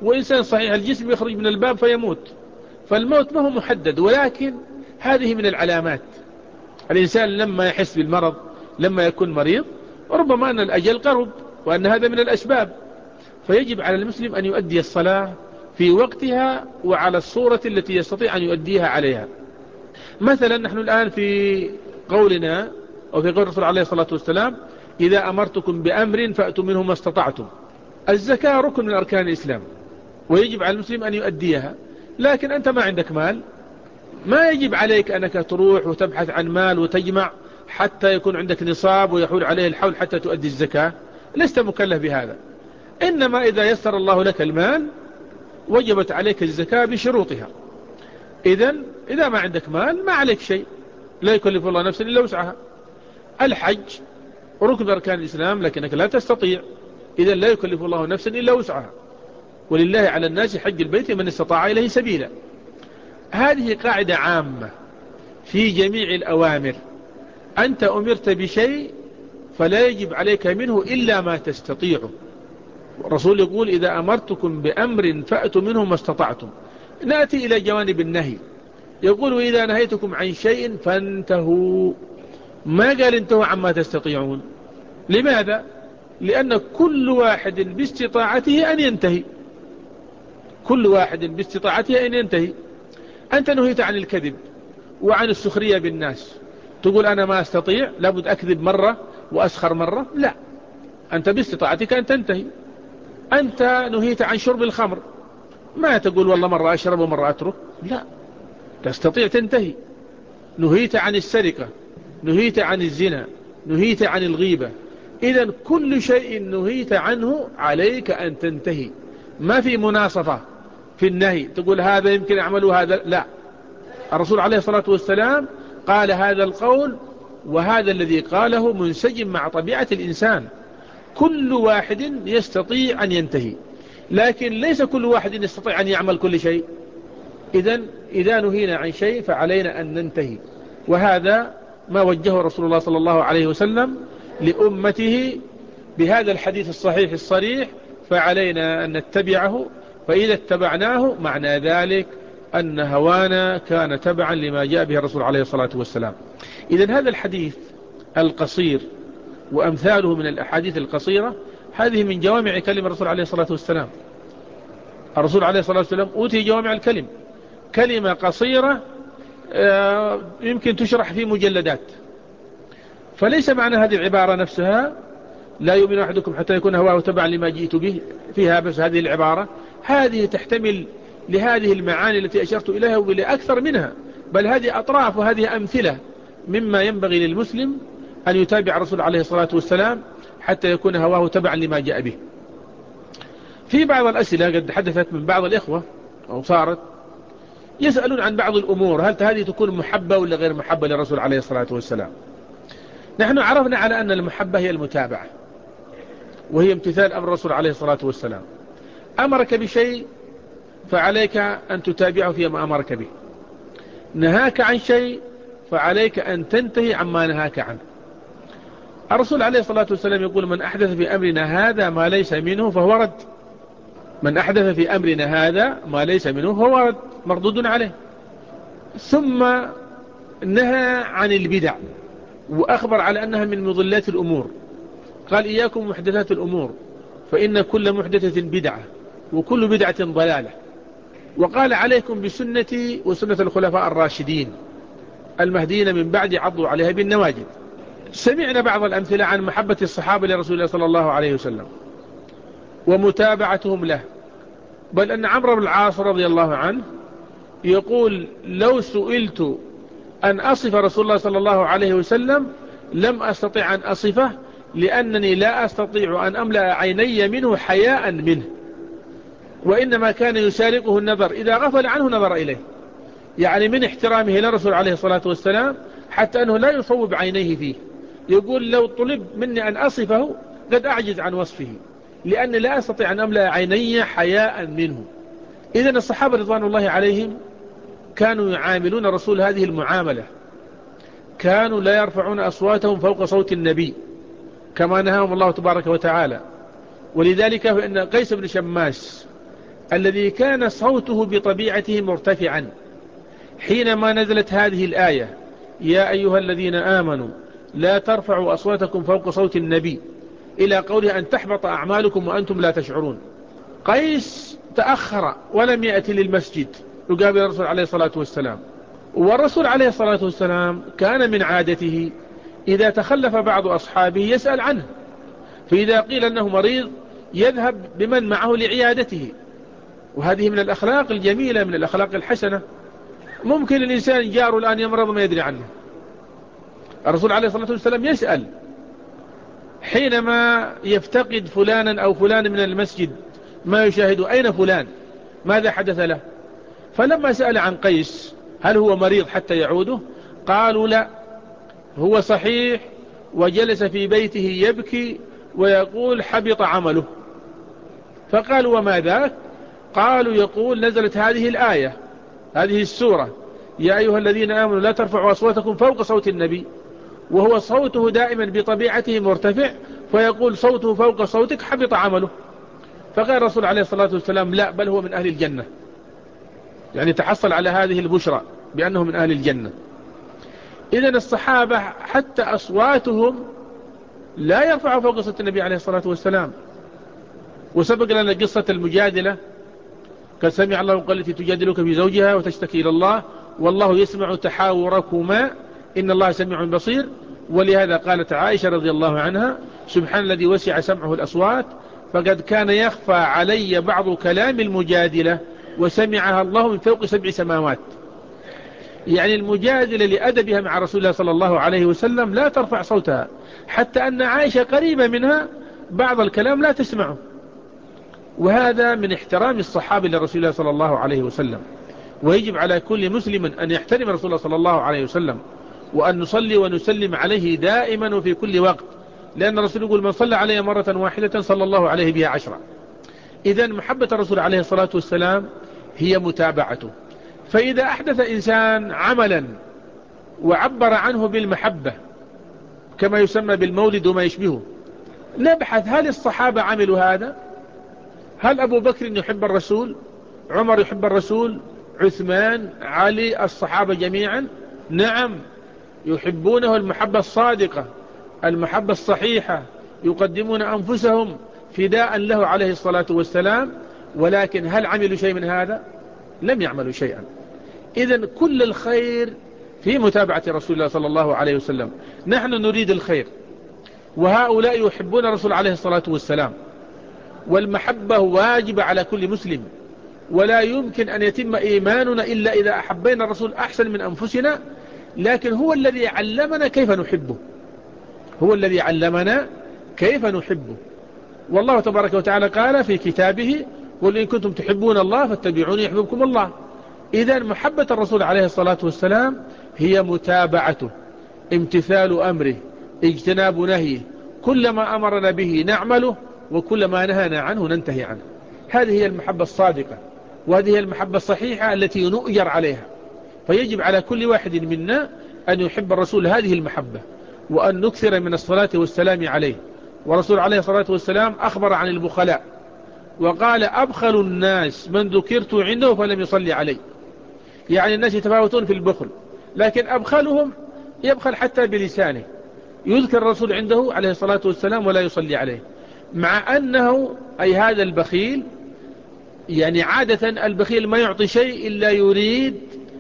وإنسان صحيح الجسم يخرج من الباب فيموت. فالموت ما هو محدد، ولكن هذه من العلامات. الإنسان لما يحس بالمرض، لما يكون مريض، ربما أن الأجل قرب، وأن هذا من الأسباب. فيجب على المسلم أن يؤدي الصلاة في وقتها وعلى الصورة التي يستطيع أن يؤديها عليها. مثلا نحن الآن في قولنا أو في قول الرسول عليه الصلاة والسلام: إذا أمرتكم بأمر فأتوا منه ما استطعتم. الزكاة ركن من أركان الإسلام، ويجب على المسلم أن يؤديها. لكن أنت ما عندك مال، ما يجب عليك أنك تروح وتبحث عن مال وتجمع حتى يكون عندك نصاب ويحول عليه الحول حتى تؤدي الزكاة. لست مكلف بهذا. إنما إذا يسر الله لك المال وجبت عليك الزكاة بشروطها. إذن إذا ما عندك مال ما عليك شيء، لا يكلف الله نفسا إلا وسعها. الحج ركن أركان الإسلام لكنك لا تستطيع، إذن لا يكلف الله نفسا إلا وسعها. ولله على الناس حج البيت من استطاع إليه سبيلا. هذه قاعدة عامة في جميع الأوامر. أنت أمرت بشيء فلا يجب عليك منه إلا ما تستطيعه. الرسول يقول: إذا أمرتكم بأمر فأتوا منه ما استطعتم. نأتي إلى جوانب النهي، يقول: وإذا نهيتكم عن شيء فانتهوا. ما قال انتهوا عما تستطيعون. لماذا؟ لأن كل واحد باستطاعته أن ينتهي. كل واحد باستطاعته أن ينتهي. أنت نهيت عن الكذب وعن السخرية بالناس، تقول أنا ما أستطيع، لابد أكذب مرة وأسخر مرة؟ لا، أنت باستطاعتك أن تنتهي. أنت نهيت عن شرب الخمر، ما تقول والله مرة أشرب ومرة أترك، لا، تستطيع تنتهي. نهيت عن السرقة، نهيت عن الزنا، نهيت عن الغيبة. إذن كل شيء نهيت عنه عليك أن تنتهي. ما في مناصفة في النهي تقول هذا يمكن أعمله هذا، لا. الرسول عليه الصلاة والسلام قال هذا القول، وهذا الذي قاله منسجم مع طبيعة الإنسان. كل واحد يستطيع أن ينتهي، لكن ليس كل واحد يستطيع أن يعمل كل شيء. إذن إذا نهينا عن شيء فعلينا أن ننتهي. وهذا ما وجهه رسول الله صلى الله عليه وسلم لأمته بهذا الحديث الصحيح الصريح، فعلينا أن نتبعه. فإذا اتبعناه معنى ذلك أن هوانا كان تبعا لما جاء به الرسول عليه الصلاة والسلام. إذن هذا الحديث القصير وأمثاله من الأحاديث القصيرة هذه من جوامع كلم الرسول عليه الصلاة والسلام. الرسول عليه الصلاة والسلام أوتي جوامع الكلم، كلمة قصيرة يمكن تشرح في مجلدات. فليس معنى هذه العبارة نفسها لا يؤمن أحدكم حتى يكون هواه تبعا لما جئت به فيها بس هذه العبارة، هذه تحتمل لهذه المعاني التي أشرت إليها ولأكثر منها، بل هذه أطراف وهذه أمثلة مما ينبغي للمسلم أن يتابع الرسول عليه الصلاة والسلام حتى يكون هواه تبعا لما جاء به. في بعض الأسئلة قد حدثت من بعض الإخوة أو صارت يسألون عن بعض الأمور، هل هذه تكون محبة ولا غير محبة للرسول عليه الصلاة والسلام؟ نحن عرفنا على أن المحبة هي المتابعة، وهي امتثال أمر الرسول عليه الصلاة والسلام. أمرك بشيء فعليك أن تتابعه فيما أمرك به، نهاك عن شيء فعليك أن تنتهي عما نهاك عنه. الرسول عليه الصلاة والسلام يقول: من أحدث في أمرنا هذا ما ليس منه فهو رد. من أحدث في أمرنا هذا ما ليس منه فهو رد، مردود عليه. ثم نهى عن البدع وأخبر على أنها من مضلات الأمور. قال: إياكم محدثات الأمور فإن كل محدثة بدعة وكل بدعة ضلالة. وقال: عليكم بسنتي وسنة الخلفاء الراشدين المهديين من بعد عضوا عليها بالنواجذ. سمعنا بعض الأمثلة عن محبة الصحابة لرسول الله صلى الله عليه وسلم ومتابعتهم له، بل أن عمرو بن العاص رضي الله عنه يقول: لو سئلت أن أصف رسول الله صلى الله عليه وسلم لم أستطيع أن أصفه، لأنني لا أستطيع أن أملأ عيني منه حياء منه، وإنما كان يسارقه النظر، إذا غفل عنه نظر إليه. يعني من احترامه للرسول عليه الصلاة والسلام حتى أنه لا يصوب عينيه فيه. يقول: لو طلب مني أن أصفه قد أعجز عن وصفه، لأني لا أستطيع أن أملأ عيني حياء منه. إذن الصحابة رضوان الله عليهم كانوا يعاملون رسول هذه المعاملة، كانوا لا يرفعون أصواتهم فوق صوت النبي كما نهاهم الله تبارك وتعالى. ولذلك فإن قيس بن شماس الذي كان صوته بطبيعته مرتفعا حينما نزلت هذه الآية: يا أيها الذين آمنوا لا ترفعوا أصواتكم فوق صوت النبي، إلى قوله أن تحبط أعمالكم وأنتم لا تشعرون. قيس تأخر ولم يأتي للمسجد يقابل الرسول عليه الصلاة والسلام، والرسول عليه الصلاة والسلام كان من عادته إذا تخلف بعض أصحابه يسأل عنه، فإذا قيل أنه مريض يذهب بمن معه لعيادته، وهذه من الأخلاق الجميلة، من الأخلاق الحسنة. ممكن الإنسان جاره الآن يمرض ما يدري عنه، الرسول عليه الصلاة والسلام يسأل حينما يفتقد فلانا أو فلان من المسجد، ما يشاهد أين فلان، ماذا حدث له. فلما سأل عن قيس هل هو مريض حتى يعوده، قالوا لا، هو صحيح وجلس في بيته يبكي ويقول حبط عمله. فقالوا وما ذاك؟ قالوا يقول نزلت هذه الآية، هذه السورة: يا أيها الذين آمنوا لا ترفعوا أصواتكم فوق صوت النبي، وهو صوته دائما بطبيعته مرتفع، فيقول صوته فوق صوتك حبط عمله. فقال الرسول عليه الصلاة والسلام لا، بل هو من أهل الجنة، يعني تحصل على هذه البشرى بأنه من أهل الجنة. إذن الصحابة حتى أصواتهم لا يرفعوا فوق صوت النبي عليه الصلاة والسلام. وسبق لنا قصة المجادلة: قد سمع الله قول التي تجادلك في زوجها وتشتكي إلى الله والله يسمع تحاوركما إن الله سميع بصير. ولهذا قالت عائشة رضي الله عنها: سبحان الذي وسع سمعه الأصوات، فقد كان يخفى علي بعض كلام المجادلة وسمعها الله من فوق سبع سماوات. يعني المجادلة لأدبها مع رسول الله صلى الله عليه وسلم لا ترفع صوتها، حتى أن عائشة قريبة منها بعض الكلام لا تسمعه. وهذا من احترام الصحابة لرسول الله صلى الله عليه وسلم. ويجب على كل مسلم أن يحترم رسول الله صلى الله عليه وسلم، وأن نصلي ونسلم عليه دائما وفي كل وقت، لأن الرسول يقول: من صلى عليه مرة واحدة صلى الله عليه بها عشرة. إذن محبة الرسول عليه الصلاة والسلام هي متابعته. فإذا أحدث إنسان عملا وعبر عنه بالمحبة كما يسمى بالمولد وما يشبهه، نبحث هل الصحابة عملوا هذا؟ هل أبو بكر يحب الرسول؟ عمر يحب الرسول؟ عثمان؟ علي؟ الصحابة جميعا؟ نعم، يحبونه المحبة الصادقة، المحبة الصحيحة، يقدمون أنفسهم فداء له عليه الصلاة والسلام. ولكن هل عملوا شيء من هذا؟ لم يعملوا شيئا. إذن كل الخير في متابعة رسول الله صلى الله عليه وسلم. نحن نريد الخير، وهؤلاء يحبون الرسول عليه الصلاة والسلام، والمحبة واجبة على كل مسلم، ولا يمكن أن يتم إيماننا إلا إذا أحبينا الرسول أحسن من أنفسنا. لكن هو الذي علمنا كيف نحبه، هو الذي علمنا كيف نحبه. والله تبارك وتعالى قال في كتابه: قل إن كنتم تحبون الله فاتبعوني يحببكم الله. إذن محبة الرسول عليه الصلاة والسلام هي متابعته، امتثال أمره، اجتناب نهيه، كل ما أمرنا به نعمله، وكل ما نهانا عنه ننتهي عنه. هذه هي المحبة الصادقة، وهذه هي المحبة الصحيحة التي نؤجر عليها. فيجب على كل واحد منا أن يحب الرسول هذه المحبة، وأن نكثر من الصلاة والسلام عليه. ورسول عليه الصلاة والسلام أخبر عن البخلاء وقال: أبخل الناس من ذكرت عنده فلم يصلي عليه. يعني الناس يتفاوتون في البخل، لكن أبخلهم يبخل حتى بلسانه، يذكر الرسول عنده عليه الصلاة والسلام ولا يصلي عليه، مع أنه أي هذا البخيل، يعني عادة البخيل ما يعطي شيء إلا يريد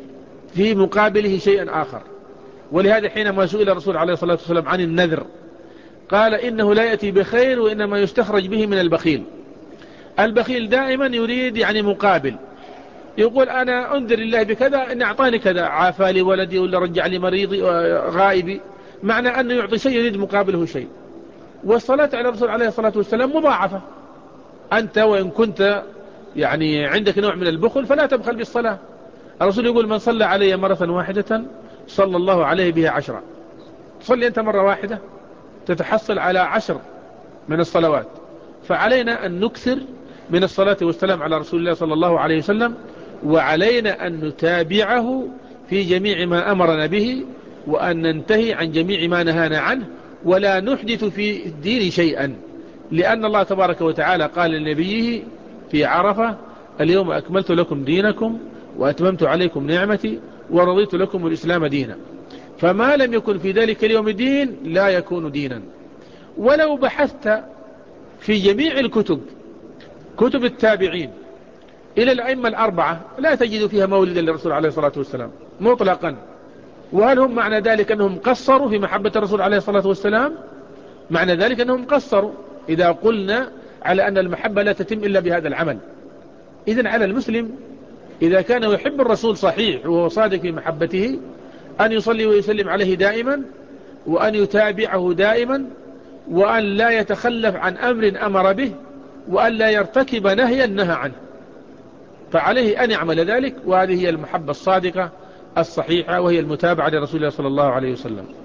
في مقابله شيئا آخر. ولهذا حينما سئل الرسول عليه الصلاة والسلام عن النذر قال: إنه لا يأتي بخير وإنما يستخرج به من البخيل. البخيل دائما يريد يعني مقابل، يقول: أنا أنذر الله بكذا إن أعطاني كذا، عافى لي ولدي ولا رجع لي مريضي غائبي، معنى أنه يعطي شيء يريد مقابله شيء. والصلاة على الرسول عليه الصلاة والسلام مضاعفة. أنت وإن كنت يعني عندك نوع من البخل فلا تبخل بالصلاة. الرسول يقول: من صلى علي مرة واحدة صلى الله عليه بها عشرة. تصلي أنت مرة واحدة تتحصل على عشر من الصلوات. فعلينا أن نكثر من الصلاة والسلام على رسول الله صلى الله عليه وسلم، وعلينا أن نتابعه في جميع ما أمرنا به، وأن ننتهي عن جميع ما نهانا عنه، ولا نحدث في الدين شيئا. لأن الله تبارك وتعالى قال لنبيه في عرفة: اليوم أكملت لكم دينكم وأتممت عليكم نعمتي ورضيت لكم الإسلام دينا. فما لم يكن في ذلك اليوم دين لا يكون دينا. ولو بحثت في جميع الكتب، كتب التابعين إلى الأئمة الأربعة، لا تجد فيها مولدا للرسول عليه الصلاة والسلام مطلقا. وهل هم معنى ذلك أنهم قصروا في محبة الرسول عليه الصلاة والسلام؟ معنى ذلك أنهم قصروا إذا قلنا على أن المحبة لا تتم إلا بهذا العمل. إذن على المسلم إذا كان يحب الرسول صحيح وهو صادق في محبته أن يصلي ويسلم عليه دائما، وأن يتابعه دائما، وأن لا يتخلف عن أمر أمر به، وأن لا يرتكب نهيا نهى عنه. فعليه أن يعمل ذلك، وهذه هي المحبة الصادقة الصحيحة، وهي المتابعة لرسول الله صلى الله عليه وسلم.